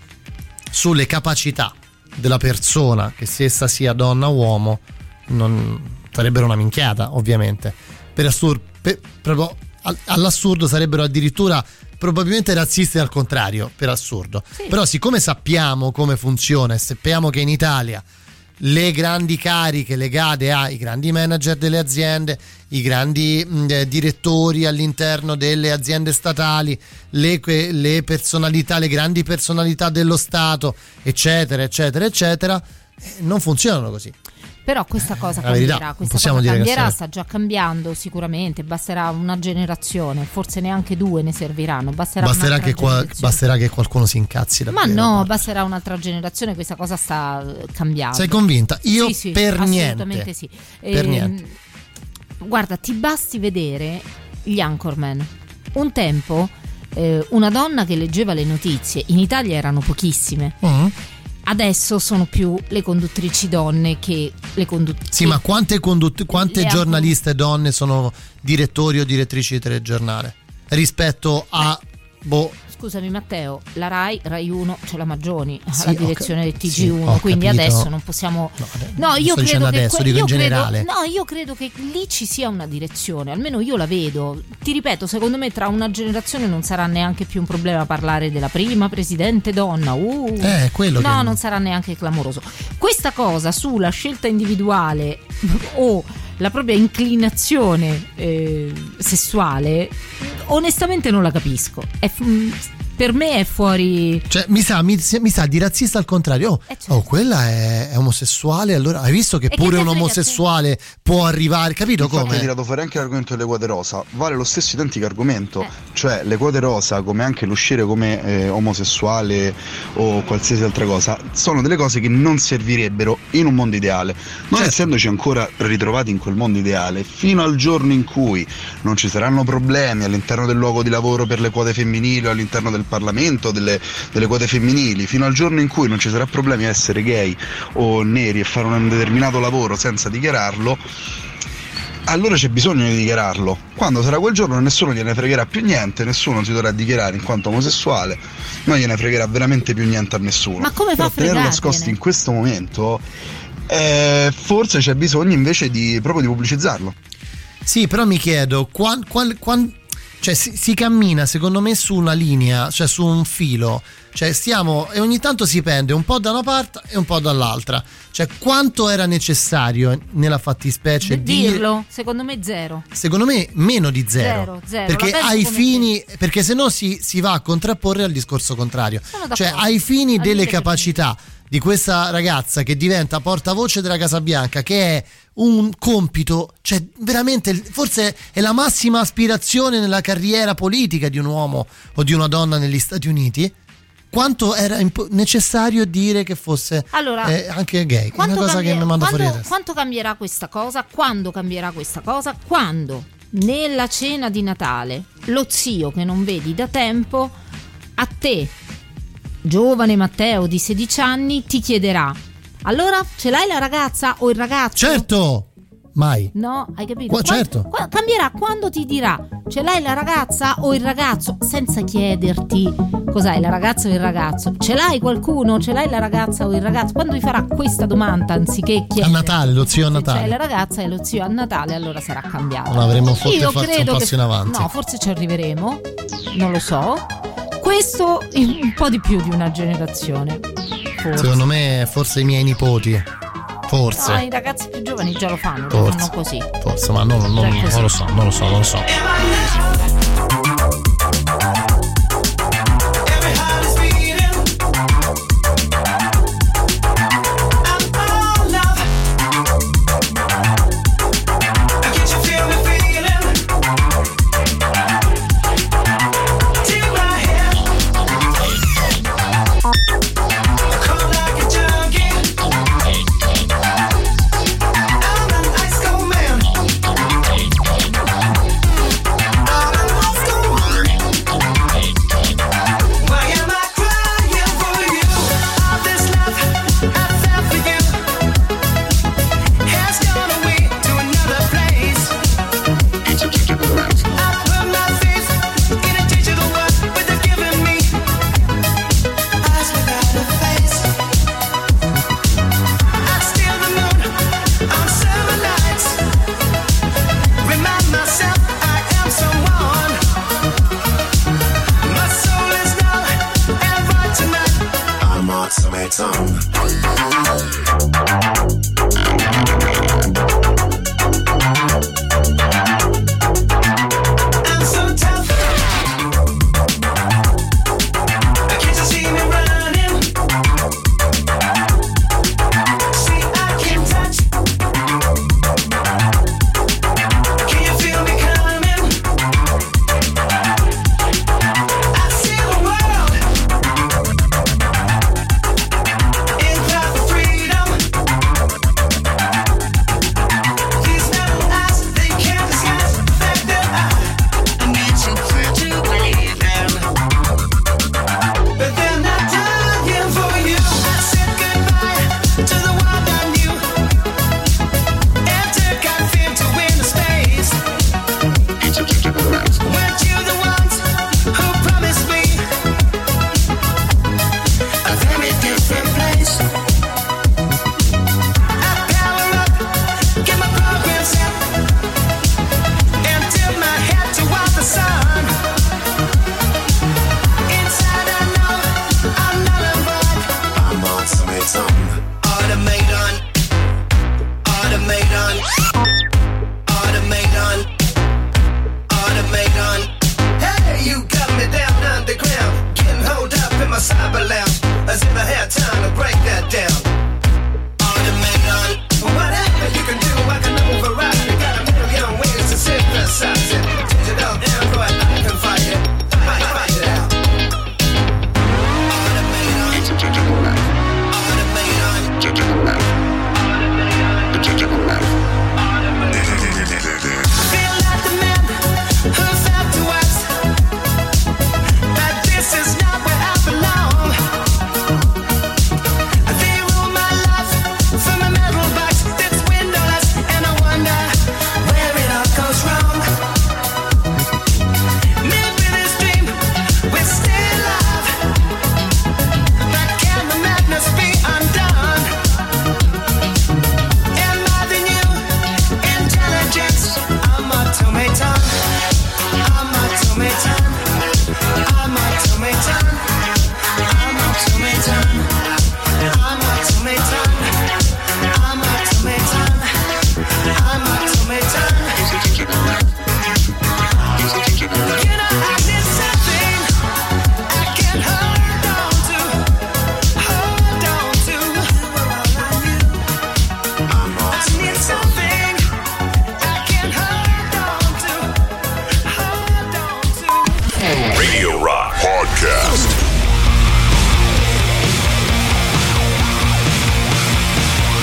sulle capacità della persona, che se essa sia donna o uomo, non sarebbero una minchiata, ovviamente. Per assurdo, per, proprio all- all'assurdo sarebbero addirittura probabilmente razzisti, al contrario, per assurdo. Sì. Però siccome sappiamo come funziona e sappiamo che in Italia le grandi cariche legate ai grandi manager delle aziende, i grandi mh, eh, direttori all'interno delle aziende statali, le, que- le personalità, le grandi personalità dello Stato, eccetera, eccetera, eccetera, eh, non funzionano così. Però questa cosa La verità, cambierà, non questa possiamo cosa dire che cambierà, sia- sta già cambiando sicuramente, basterà una generazione, forse neanche due ne serviranno, basterà, Basterà un'altra che, qua- generazione. basterà che qualcuno si incazzi davvero. Ma no, basterà un'altra generazione, questa cosa sta eh, cambiando. Sei convinta? Io Sì, sì, per assolutamente niente. sì. Per Ehm, niente. Guarda, ti basti vedere gli anchorman. Un tempo eh, una donna che leggeva le notizie, in Italia erano pochissime. Mm. Adesso sono più le conduttrici donne che le conduttrici. Sì, ma quante, condutt- quante Le giornaliste donne sono direttori o direttrici di telegiornale rispetto a boh, Scusami Matteo, la Rai, Rai uno c'è la Maggioni Sì, alla ho direzione ca- del T G sì, uno, ho quindi capito. adesso non possiamo. No, ade- No, non io sto credo dicendo che adesso, que- dico io in credo- generale. no, io credo che lì ci sia una direzione, almeno io la vedo. Ti ripeto, secondo me tra una generazione non sarà neanche più un problema parlare della prima presidente donna. Uh. Eh, quello no, che- non sarà neanche clamoroso. Questa cosa sulla scelta individuale o la propria inclinazione eh, sessuale, onestamente non la capisco. È f- per me è fuori. Cioè, mi sa, mi, mi sa di razzista al contrario. Oh, Eh, certo. oh, quella è, è omosessuale. Allora, hai visto che E che pure te un frega omosessuale può arrivare, capito Infatti come? hai tirato fuori anche l'argomento delle quote rosa, vale lo stesso identico argomento, Eh. cioè le quote rosa, come anche l'uscire come eh, omosessuale o qualsiasi altra cosa, sono delle cose che non servirebbero in un mondo ideale. Non Certo. essendoci ancora ritrovati in quel mondo ideale, fino al giorno in cui non ci saranno problemi all'interno del luogo di lavoro per le quote femminili o all'interno del Parlamento delle, delle quote femminili, fino al giorno in cui non ci sarà problemi a essere gay o neri e fare un determinato lavoro senza dichiararlo, allora c'è bisogno di dichiararlo. Quando sarà quel giorno nessuno gliene fregherà più niente, nessuno si dovrà dichiarare in quanto omosessuale, non gliene fregherà veramente più niente a nessuno. Ma come fa Però a tenere fregargliene? nascosti in questo momento, eh, forse c'è bisogno invece di proprio di pubblicizzarlo. Sì, però mi chiedo quan, quan, quan- cioè si, si cammina secondo me su una linea, cioè su un filo, cioè stiamo e ogni tanto si pende un po' da una parte e un po' dall'altra, cioè quanto era necessario nella fattispecie dirlo? Dirlo, secondo me zero. Secondo me meno di zero, zero, zero. perché La penso ai come fini te. Perché se no si, si va a contrapporre al discorso contrario, cioè ai fini delle capacità di questa ragazza che diventa portavoce della Casa Bianca, che è un compito, cioè veramente forse è la massima aspirazione nella carriera politica di un uomo o di una donna negli Stati Uniti, quanto era imp- necessario dire che fosse allora, eh, anche gay, una cosa cambia- che mi manda quando, fuori di testa. quanto cambierà questa cosa? Quando cambierà questa cosa? Quando nella cena di Natale lo zio che non vedi da tempo a te, giovane Matteo di sedici anni, ti chiederà: allora ce l'hai la ragazza o il ragazzo? Certo, mai. No, hai capito? Qua- Qua- certo. qua- cambierà quando ti dirà: ce l'hai la ragazza o il ragazzo? Senza chiederti cos'hai, la ragazza o il ragazzo. Ce l'hai qualcuno? Ce l'hai la ragazza o il ragazzo? Quando vi farà questa domanda, anziché chiedere A Natale, lo zio a se Natale. c'è la ragazza e lo zio a Natale, allora sarà cambiato. Non avremo forse Io fatto credo un passo che in avanti. no, forse ci arriveremo, non lo so. Questo in un po' di più di una generazione. Forse. Secondo me forse i miei nipoti, forse. No, i ragazzi più giovani già lo fanno, lo Forse. fanno così. Forse, ma non, non, Già così. non lo so, non lo so, non lo so.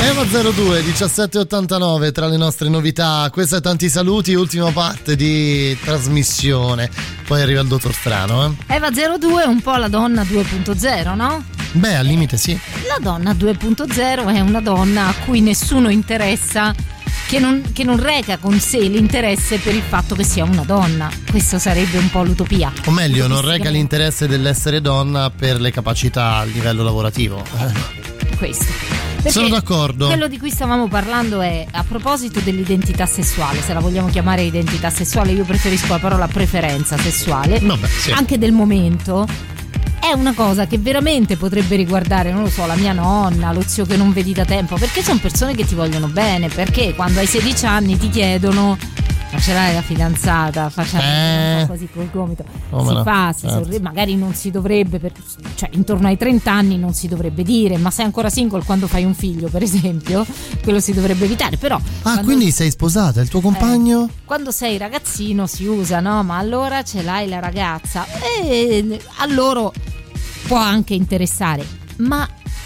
Eva zero due diciassette ottantanove tra le nostre novità. Questa è Tanti Saluti, ultima parte di trasmissione. Poi arriva il dottor Strano, eh? Eva zero due è un po' la donna due punto zero, no? Beh, al limite sì. La donna due punto zero è una donna a cui nessuno interessa, che non, che non reca con sé l'interesse per il fatto che sia una donna. Questa sarebbe un po' l'utopia. O meglio, non reca l'interesse dell'essere donna per le capacità a livello lavorativo. Questo. Perché sono d'accordo. Quello di cui stavamo parlando è, a proposito dell'identità sessuale, se la vogliamo chiamare identità sessuale, io preferisco la parola preferenza sessuale. Vabbè, sì. Anche del momento. È una cosa che veramente potrebbe riguardare, non lo so, la mia nonna, lo zio che non vedi da tempo, perché sono persone che ti vogliono bene, perché quando hai sedici anni ti chiedono: ma ce l'hai la fidanzata? Facciamo eh. un po' così col gomito. Oh, si no. fa, si certo. sorride, magari non si dovrebbe, per, cioè intorno ai trenta anni non si dovrebbe dire, ma sei ancora single quando fai un figlio, per esempio, quello si dovrebbe evitare. Però ah, quando, quindi sei sposata, il tuo compagno? Eh, quando sei ragazzino si usa, no? Ma allora ce l'hai la ragazza? E a loro può anche interessare, ma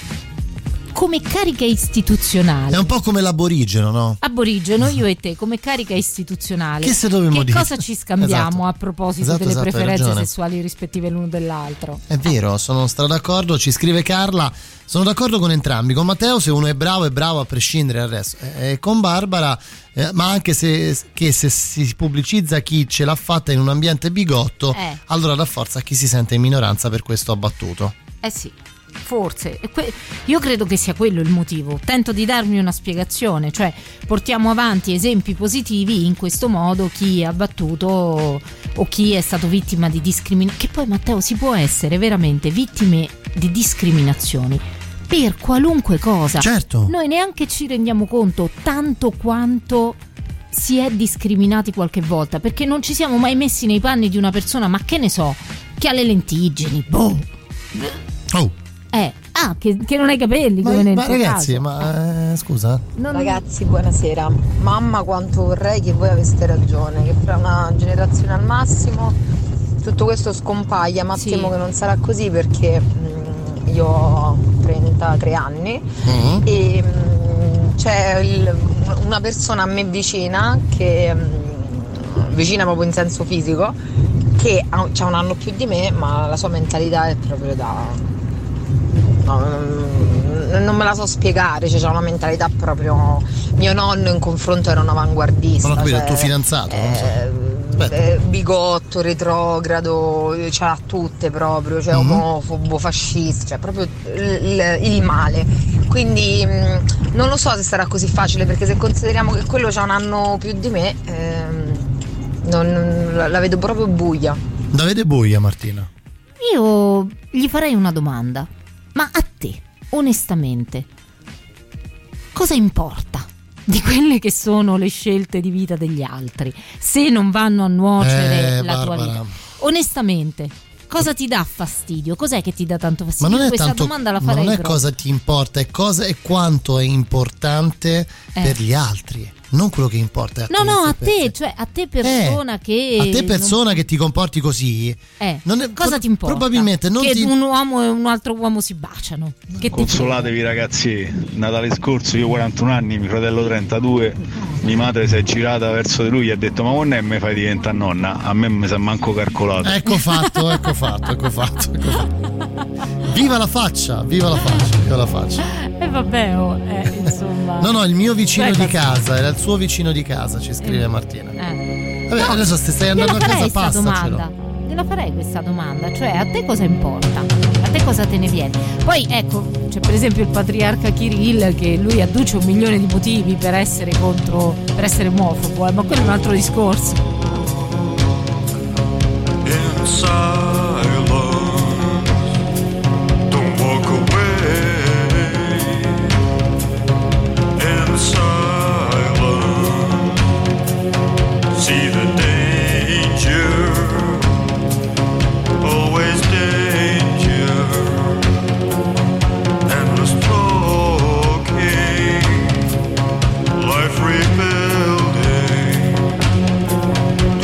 come carica istituzionale è un po' come l'aborigeno, no? Aborigeno, io e te come carica istituzionale che se dovevamo che dire? cosa ci scambiamo esatto. a proposito esatto, delle esatto, preferenze sessuali rispettive l'uno dell'altro? È vero, sono stra d'accordo. Ci scrive Carla: sono d'accordo con entrambi. Con Matteo, se uno è bravo è bravo a prescindere dal resto, e con Barbara eh, ma anche se, che se si pubblicizza chi ce l'ha fatta in un ambiente bigotto, eh. allora dà forza a chi si sente in minoranza per questo abbattuto. Eh sì, forse io credo che sia quello il motivo. Tento di darmi una spiegazione, cioè portiamo avanti esempi positivi, in questo modo chi è abbattuto o chi è stato vittima di discriminazione, che poi Matteo si può essere veramente vittime di discriminazioni per qualunque cosa. Certo. Noi neanche ci rendiamo conto tanto quanto si è discriminati qualche volta, perché non ci siamo mai messi nei panni di una persona, ma che ne so, che ha le lentiggini, boh. Oh. Eh, ah, che, che non hai capelli, ma, come nel ma tuo ragazzi, caso. ma eh, scusa. Non... Ragazzi, buonasera. Mamma, quanto vorrei che voi aveste ragione, che fra una generazione al massimo tutto questo scompaia, ma sì. Temo che non sarà così, perché mh, io ho trentatré anni uh-huh. e mh, c'è il, una persona a me vicina, che mh, vicina proprio in senso fisico, che ha un anno più di me, ma la sua mentalità è proprio da... No, non me la so spiegare, cioè c'ha una mentalità proprio... Mio nonno in confronto era un avanguardista. Ma non cioè, il tuo fidanzato, non so. Eh, bigotto, retrogrado, ce l'ha tutte proprio, cioè mm-hmm. omofobo, fascista, cioè proprio il, il male. Quindi mh, non lo so se sarà così facile, perché se consideriamo che quello c'ha un anno più di me, ehm, non, la, la vedo proprio buia. La vede buia, Martina? Io gli farei una domanda. Ma a te, onestamente, cosa importa di quelle che sono le scelte di vita degli altri, se non vanno a nuocere eh, la Barbara. tua vita? Onestamente, cosa ti dà fastidio? Cos'è che ti dà tanto fastidio? Ma non è Questa tanto, domanda la ma farei non è proprio. cosa ti importa, è cosa e quanto è importante eh. per gli altri. Non quello che importa a no te, no a per te, te, cioè a te persona eh, che a te persona non... che ti comporti così eh, non è, cosa ti importa? Probabilmente non che ti... un uomo e un altro uomo si baciano. Che Consolatevi ragazzi, Natale scorso io quarantuno anni, mio fratello trentadue, mia madre si è girata verso di lui e ha detto: ma non è me fai diventare nonna? A me mi sa manco calcolato. Ecco fatto, ecco fatto, ecco fatto, ecco fatto. Viva la faccia, viva la faccia, viva la faccia. E eh vabbè, oh, eh, insomma. No, no, il mio vicino Beh, di casa, era il suo vicino di casa, ci scrive eh. Martina. Eh. Vabbè, no, adesso se stai andando a casa passa. Domanda. Te la farei questa domanda, cioè a te cosa importa? A te cosa te ne viene? Poi ecco, c'è per esempio il patriarca Kirill, che lui adduce un milione di motivi per essere contro, per essere omofobo, eh, ma quello è un altro discorso. In silence, don't walk away. In silence, see the danger, always danger, endless talking, life rebuilding.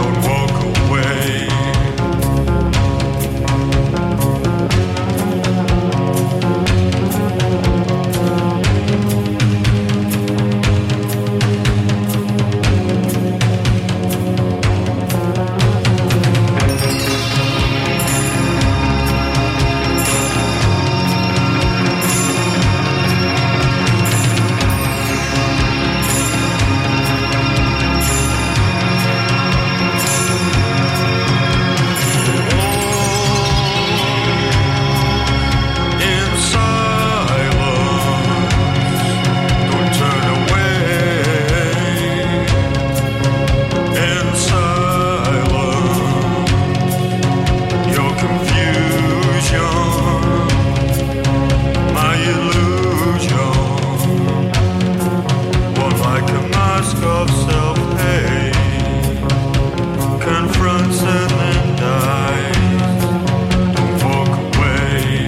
mask of self-hate confronts and then dies. Don't walk away.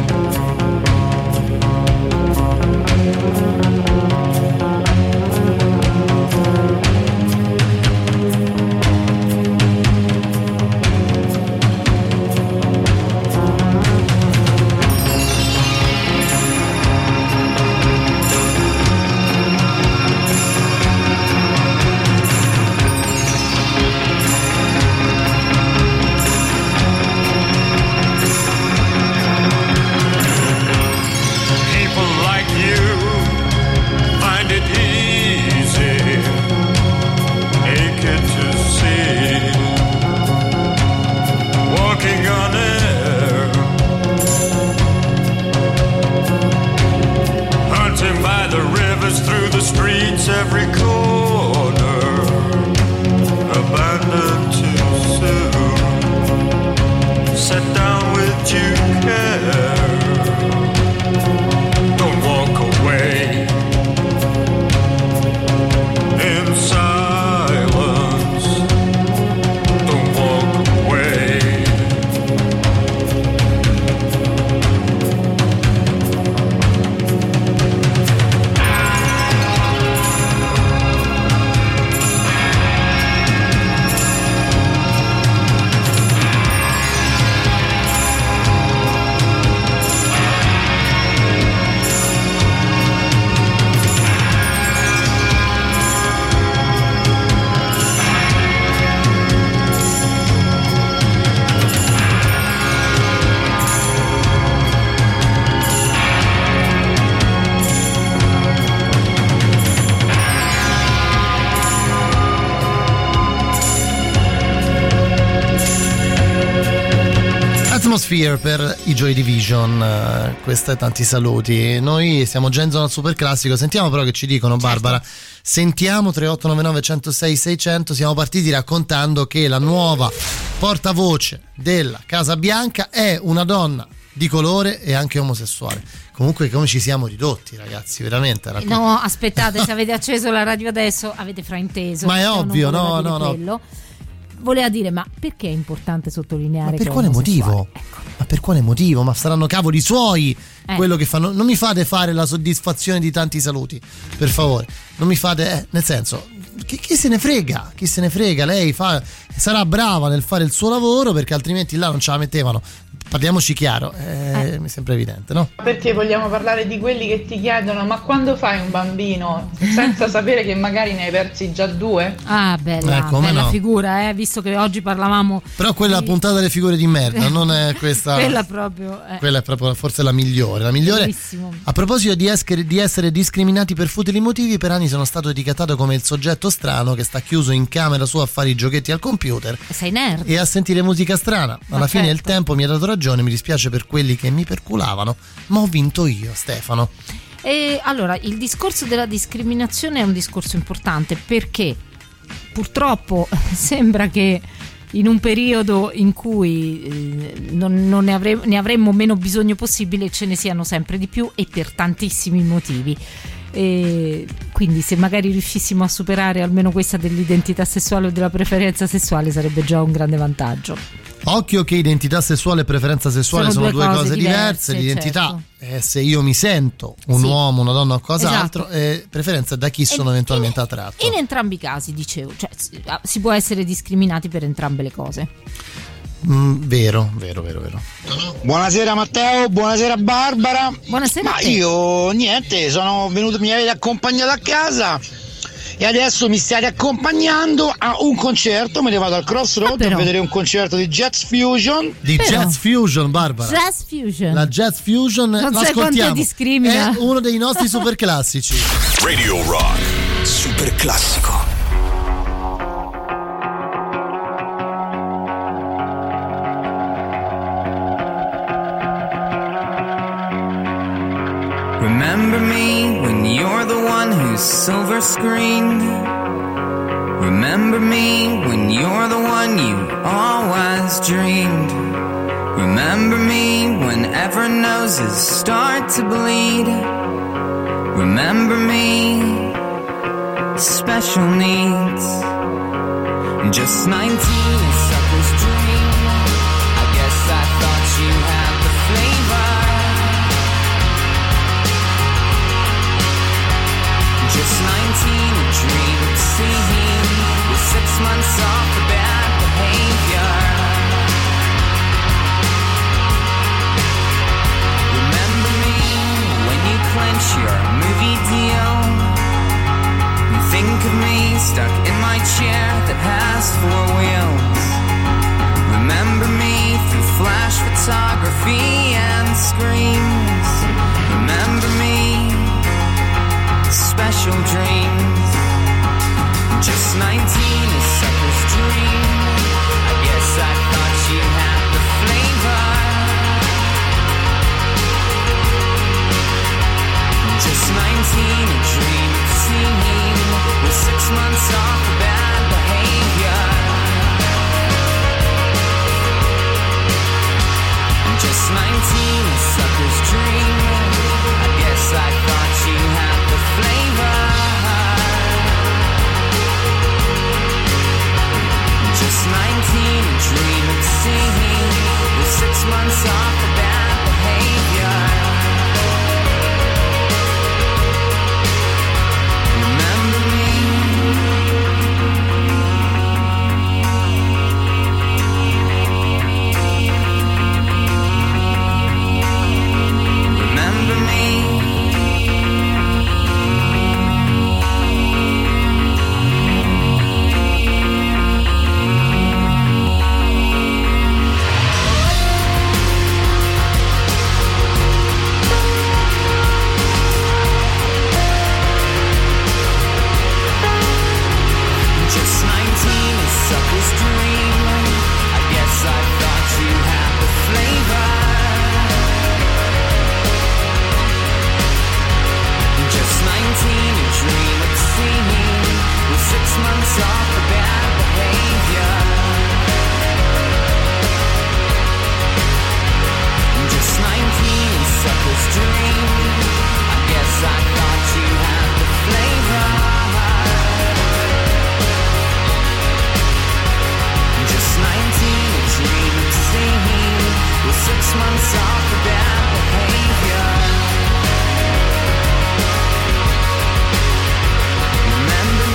Through the streets, every corner, abandoned too soon. Set down with due care. Don't walk away in silence. Don't walk away. Atmosphere per i Joy Division, uh, questo e tanti saluti. Noi siamo Genzone al Super Classico, sentiamo però che ci dicono, Barbara. Sentiamo tre otto nove nove uno zero sei sei zero zero. Siamo partiti raccontando che la nuova portavoce della Casa Bianca è una donna di colore e anche omosessuale. Comunque come ci siamo ridotti, ragazzi, veramente. Raccont- no, aspettate, se avete acceso la radio adesso avete frainteso. Ma è ovvio, no, no, no. Quello. Voleva dire, ma perché è importante sottolineare? Ma per che quale motivo? Ecco. Ma per quale motivo? Ma saranno cavoli suoi eh. quello che fanno. Non mi fate fare la soddisfazione di tanti saluti, per favore. Non mi fate, eh, nel senso, chi, chi se ne frega? Chi se ne frega? Lei fa, sarà brava nel fare il suo lavoro, perché altrimenti là non ce la mettevano. Parliamoci chiaro, eh, eh. mi sembra evidente, no? Perché vogliamo parlare di quelli che ti chiedono: ma quando fai un bambino? Senza sapere che magari ne hai persi già due? Ah, bella, ecco, bella no. figura, eh, visto che oggi parlavamo. Però quella di... puntata delle figure di merda, non è questa. quella proprio. Eh. Quella è proprio forse la migliore. La migliore. Bellissimo. A proposito di essere, di essere discriminati per futili motivi, per anni sono stato etichettato come il soggetto strano che sta chiuso in camera sua a fare i giochetti al computer. Sei nerd. E a sentire musica strana. Alla ma fine certo. il tempo mi ha dato ragione, mi dispiace per quelli che mi perculavano, ma ho vinto io, Stefano. E allora, il discorso della discriminazione è un discorso importante, perché purtroppo sembra che in un periodo in cui eh, non, non ne, avre- ne avremmo meno bisogno possibile, ce ne siano sempre di più e per tantissimi motivi. E quindi se magari riuscissimo a superare almeno questa dell'identità sessuale o della preferenza sessuale sarebbe già un grande vantaggio. Occhio che identità sessuale e preferenza sessuale sono, sono due, due cose, cose diverse, diverse. L'identità certo. è se io mi sento un sì. uomo, una donna o cos'altro, esatto. e preferenza da chi sono e eventualmente in, attratto. In entrambi i casi, dicevo, cioè si può essere discriminati per entrambe le cose. Mm, vero, vero, vero, vero. Buonasera Matteo, buonasera Barbara. Buonasera. Ma io niente, sono venuto, mi avete accompagnato a casa e adesso mi state accompagnando a un concerto. Me ne vado al Crossroad ah, a vedere un concerto di Jazz Fusion. Di però. Jazz Fusion, Barbara. Jazz Fusion. La Jazz Fusion, non sai quanto discrimina. È uno dei nostri super classici. Radio Rock Super Classico. Remember me when you're the one who's silver screened. Remember me when you're the one you always dreamed. Remember me whenever noses start to bleed. Remember me special needs. Just nineteen, a sucker's dream. I guess I thought you had the flavor. Just nineteen, a dream it seemed, with six months off for bad behavior. Remember me when you clench your movie deal, and think of me stuck in my chair that has four wheels. Remember me through flash photography and screens. Remember me, special dreams. Just nineteen, a sucker's dream. I guess I thought you had the flavor. Just nineteen, a dream it seemed, with six months off for bad behavior. Just nineteen, a sucker's dream. I guess I thought you had the flavor. Just nineteen, a dream it seemed, with six months off for bad behavior. Remember me. Remember me. Just nineteen, a sucker's dream. I guess I thought you had the flavor. Just nineteen, a dream it seemed, with six months off for bad behavior. Just nineteen, a sucker's dream. I guess I thought you had the flavor. Just nineteen, a dream it seemed, with six months off for bad behavior. Remember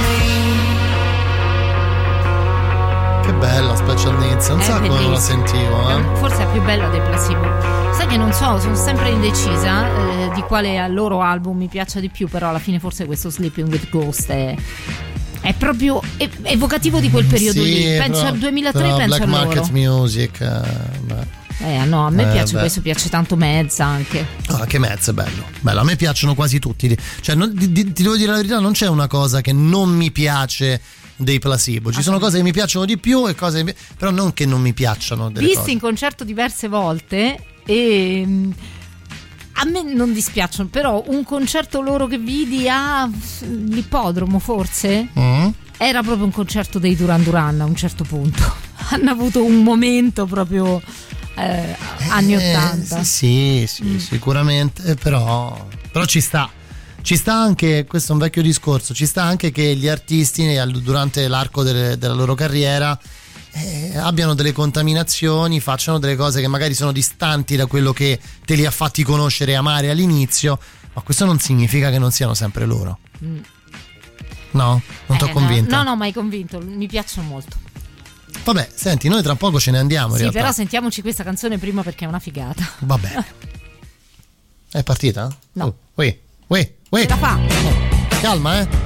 me. Che bella Special Needs, un È sacco non la bellissima. sentivo, eh. Forse è più bella dei Placebo. Sai che non so, sono sempre indecisa eh, di quale loro album mi piaccia di più, però alla fine forse questo Sleeping with Ghost è, è proprio ev- evocativo di quel periodo Sì, lì. Penso però- al duemilatré, però penso Black a loro. Market Music, eh, beh. Eh no, a me Eh, piace beh. questo, piace tanto Mezza anche. No, anche Mezzo è bello. Bello, a me piacciono quasi tutti. Cioè, non- di- di- ti devo dire la verità, non c'è una cosa che non mi piace dei Placebo. Ci sono cose che mi piacciono di più e cose che mi- però non che non mi piacciono delle Visti cose. in concerto diverse volte e mm, a me non dispiacciono, però un concerto loro che vidi all'ippodromo forse Mm? era proprio un concerto dei Duran Duran a un certo punto. Hanno avuto un momento proprio eh, anni Eh, ottanta. sì, sì, sì, sicuramente, eh, però, però ci sta. Ci sta anche, questo è un vecchio discorso, ci sta anche che gli artisti al- durante l'arco delle- della loro carriera eh, abbiano delle contaminazioni, facciano delle cose che magari sono distanti da quello che te li ha fatti conoscere e amare all'inizio, ma questo non significa che non siano sempre loro. Mm. No? Non ti ho Eh, convinto? No, no, mai convinto, mi piacciono molto. Vabbè, senti, noi tra poco ce ne andiamo in Sì, realtà. però sentiamoci questa canzone prima perché è una figata. Va bene. È partita? No. Oh, ui, ui, ui. Ce la fa. Oh, calma, eh.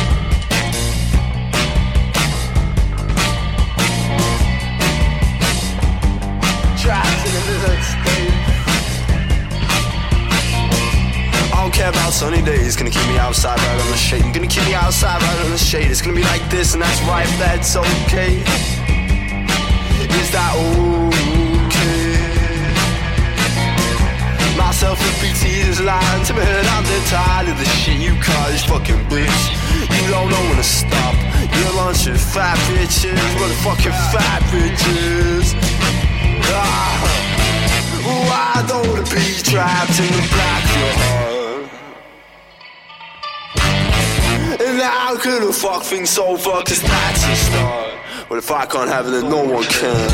Trapped in a lizard state. I don't care about sunny days. Gonna keep me outside right on the shade. Gonna keep me outside right on the shade. It's gonna be like this, and that's right. That's okay. Is that okay? Myself and P T is lying to me. I'm dead tired of the shit you call this fucking bitch. You don't know when to stop. You're a bunch of fat bitches, motherfucking fat bitches. Ah, oh, I don't wanna be trapped in the black of your heart. And how could I fuck things over? Cause that's a start. Well, if I can't have it, then no one can.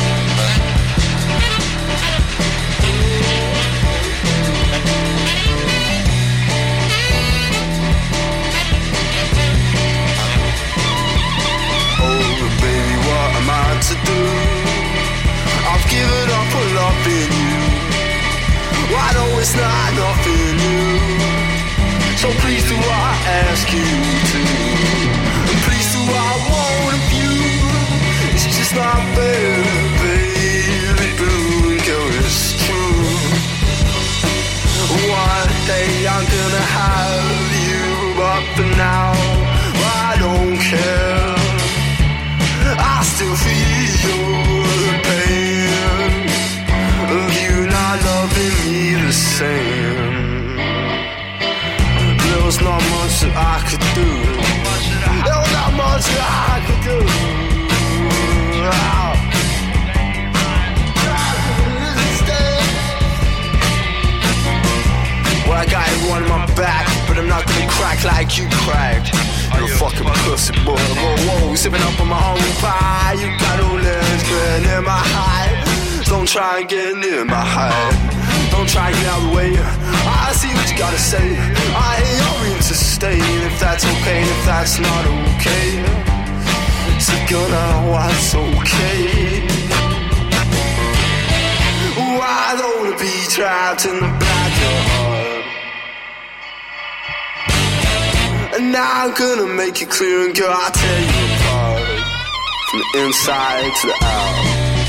To do, I've given up on loving you. Well, I know it's not nothing new. So please do what I ask you to. And please do what I want of you. It's just not fair, baby blue and girl, it's true. One day I'm gonna have you, but for now I don't care. I still feel the pain of you not loving me the same. There was not much that I could do. There was not much that I could do. Well, I got everyone on my back, but I'm not gonna crack like you cracked. You're a fucking pussy boy. Whoa, whoa, sipping up on my own pie. You got no legs, man, in my high. Don't try and get near my high. Don't try and get out of the way. I see what you gotta say. I ain't your to stay. And if that's okay, and if that's not okay, so gonna what's okay. Oh, I don't wanna be trapped in the back of your heart. And now I'm gonna make it clear, and girl, I'll tear you apart from the inside to the out.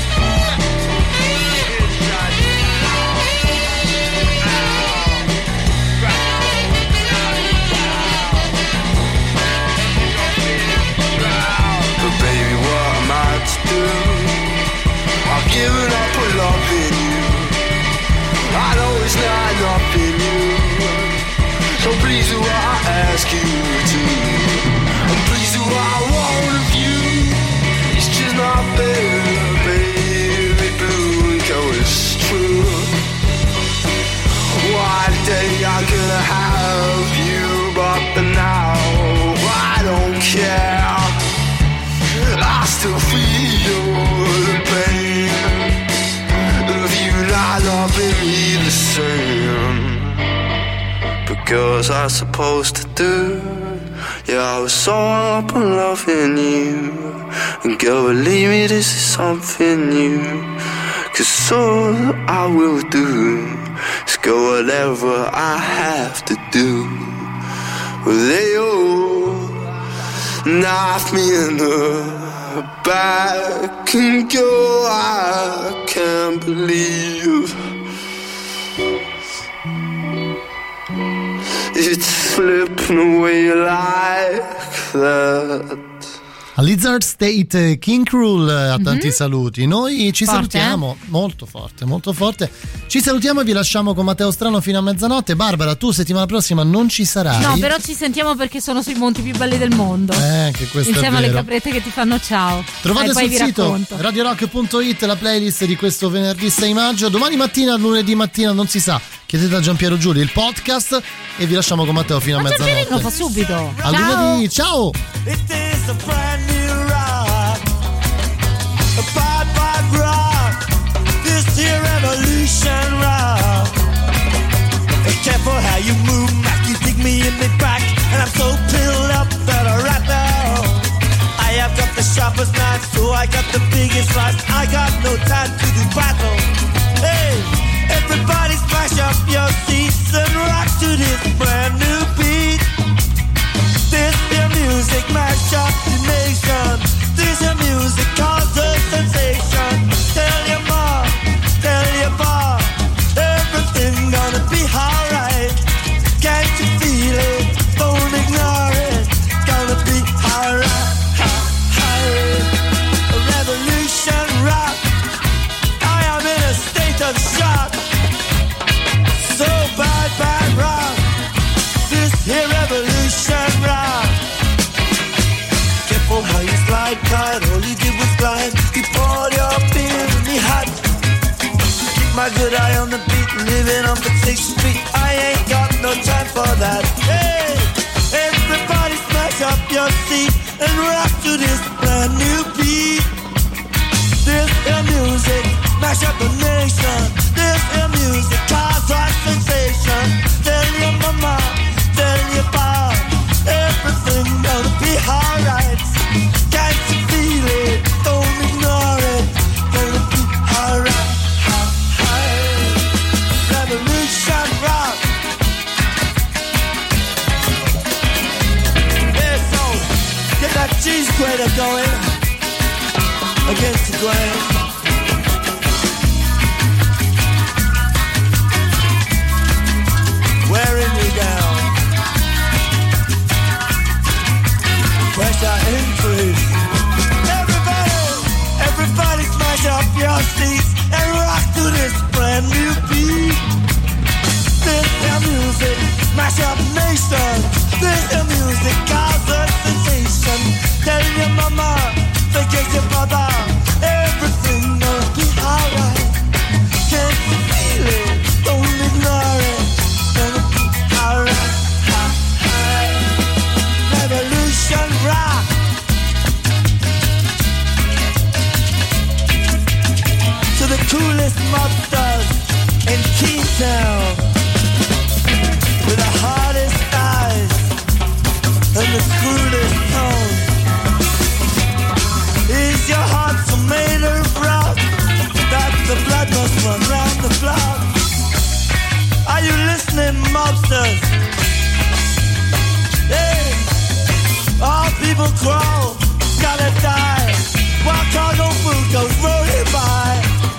But baby, what am I to do? I've given up on loving you. I know it's not enough in you. So please do what I ask you to. And please do what I want of you. It's just not fair, baby blue and girl, it's true. One day I'm gonna have you, but for now I don't care. I still feel the pain of you not loving me the same. Because I was supposed to do. Yeah, I was so up on loving you. And girl, believe me, this is something new. Cause all I will do is go whatever I have to do. Well, they all knock me in the back and go, I can't believe it's slipping away like that. A Lizard State, King Krul, a tanti mm-hmm. saluti. Noi ci forte, salutiamo, eh? molto forte, molto forte. Ci salutiamo e vi lasciamo con Matteo Strano fino a mezzanotte. Barbara, tu settimana prossima non ci sarai. No, però ci sentiamo perché sono sui monti più belli del mondo. Eh, che questo Insieme è vero. alle caprette che ti fanno ciao. Trovate e sul sito radio rock punto it la playlist di questo venerdì sei maggio. Domani mattina, lunedì mattina, non si sa. Chiedete a Giampiero Giuli il podcast e vi lasciamo con Matteo fino a Ma mezzanotte. Giampiero lo fa subito. A ciao. lunedì, ciao. It is a brand new rock, a bad, bad rock, this here revolution rock. Be careful how you move, Mac, you dig me in the back, and I'm so pilled up that I right now. I have got the sharpest knife, so I got the biggest slice. I got no time to do battle. Hey, everybody smash up your seats and rock to this brand new beat. This your music mash up the nation. This your music cause a sensation. Tell your mom, tell your bar, everything gonna be alright. Can't you feel it? Don't ignore it. Gonna be alright. A revolution rock. I am in a state of shock. So bad, bad rock. This here revolution rock. Careful how you slide, cause all you did was glide. You poured your beer in the hot. Keep my good eye on the beat, living on the sixth street. I ain't got no time for that. Hey, everybody's seat and rock to this brand new beat. This is music, mash up the nation. This is music, cause our sensation. Tell your mama, tell your pop, everything gonna be alright. Can't you feel it? Don't ignore it. Gonna be alright. Revolution rock. Yeah, so get that cheese grater going against the grain. Wearing me down. Pressure increase. Everybody, everybody smash up your seats and rock to this brand new beat. This is music, smash up nations. This is music, cause a sensation. Tell your mama, forget your brother, everything gonna be alright. Can't you feel it? Don't ignore it. Gonna be alright. Revolution rock. To the coolest mobsters in Keytown, with the hardest eyes and the crudest tone. Is your heart so made of rock that the blood must run round the clock? Are you listening, mobsters? Hey, all people crawl, gotta die, while cargo food goes rolling by.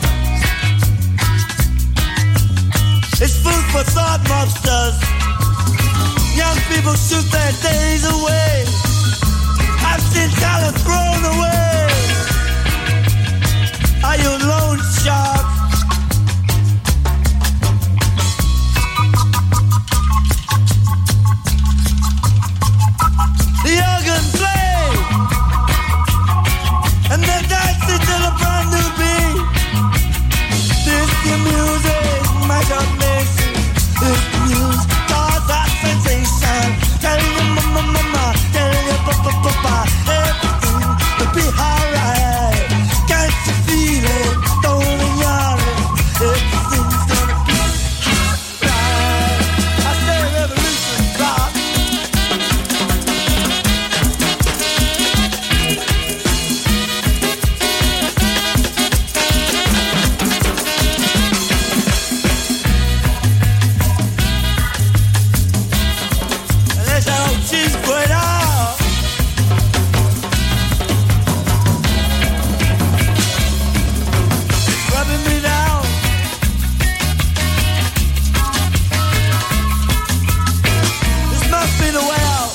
It's food for thought, mobsters. Young people shoot their days away. I've seen talent thrown away. Are you loan shark? The organ play, and they're dancing to the brand new beat. This is music, my God, nation. This news, cause that sensation. Tell your mama, mama, tell your papa, papa, everything will be alright. Can't you feel it? Don't ignore it. Everything's gonna be alright. I say revolution rock. And there's that old cheese going out. Rubbing me down. This must be the way out.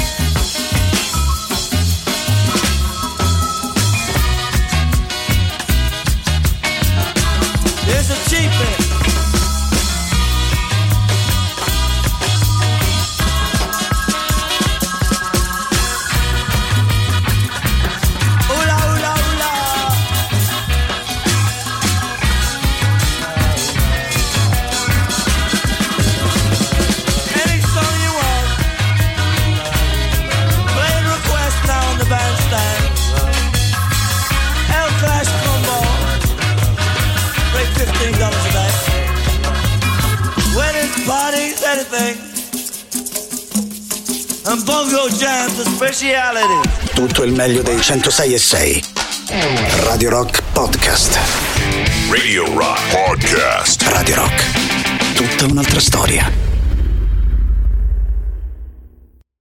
Here's a cheap bit. Oola, oola, oola. Any song you want. Play request now on the bandstand. El Clash Combo. Rate fifteen dollars a day. Weddings, parties, anything. And bongo jams, a speciality. Tutto il meglio dei centosei e sei. Radio Rock Podcast. Radio Rock Podcast. Radio Rock. Tutta un'altra storia.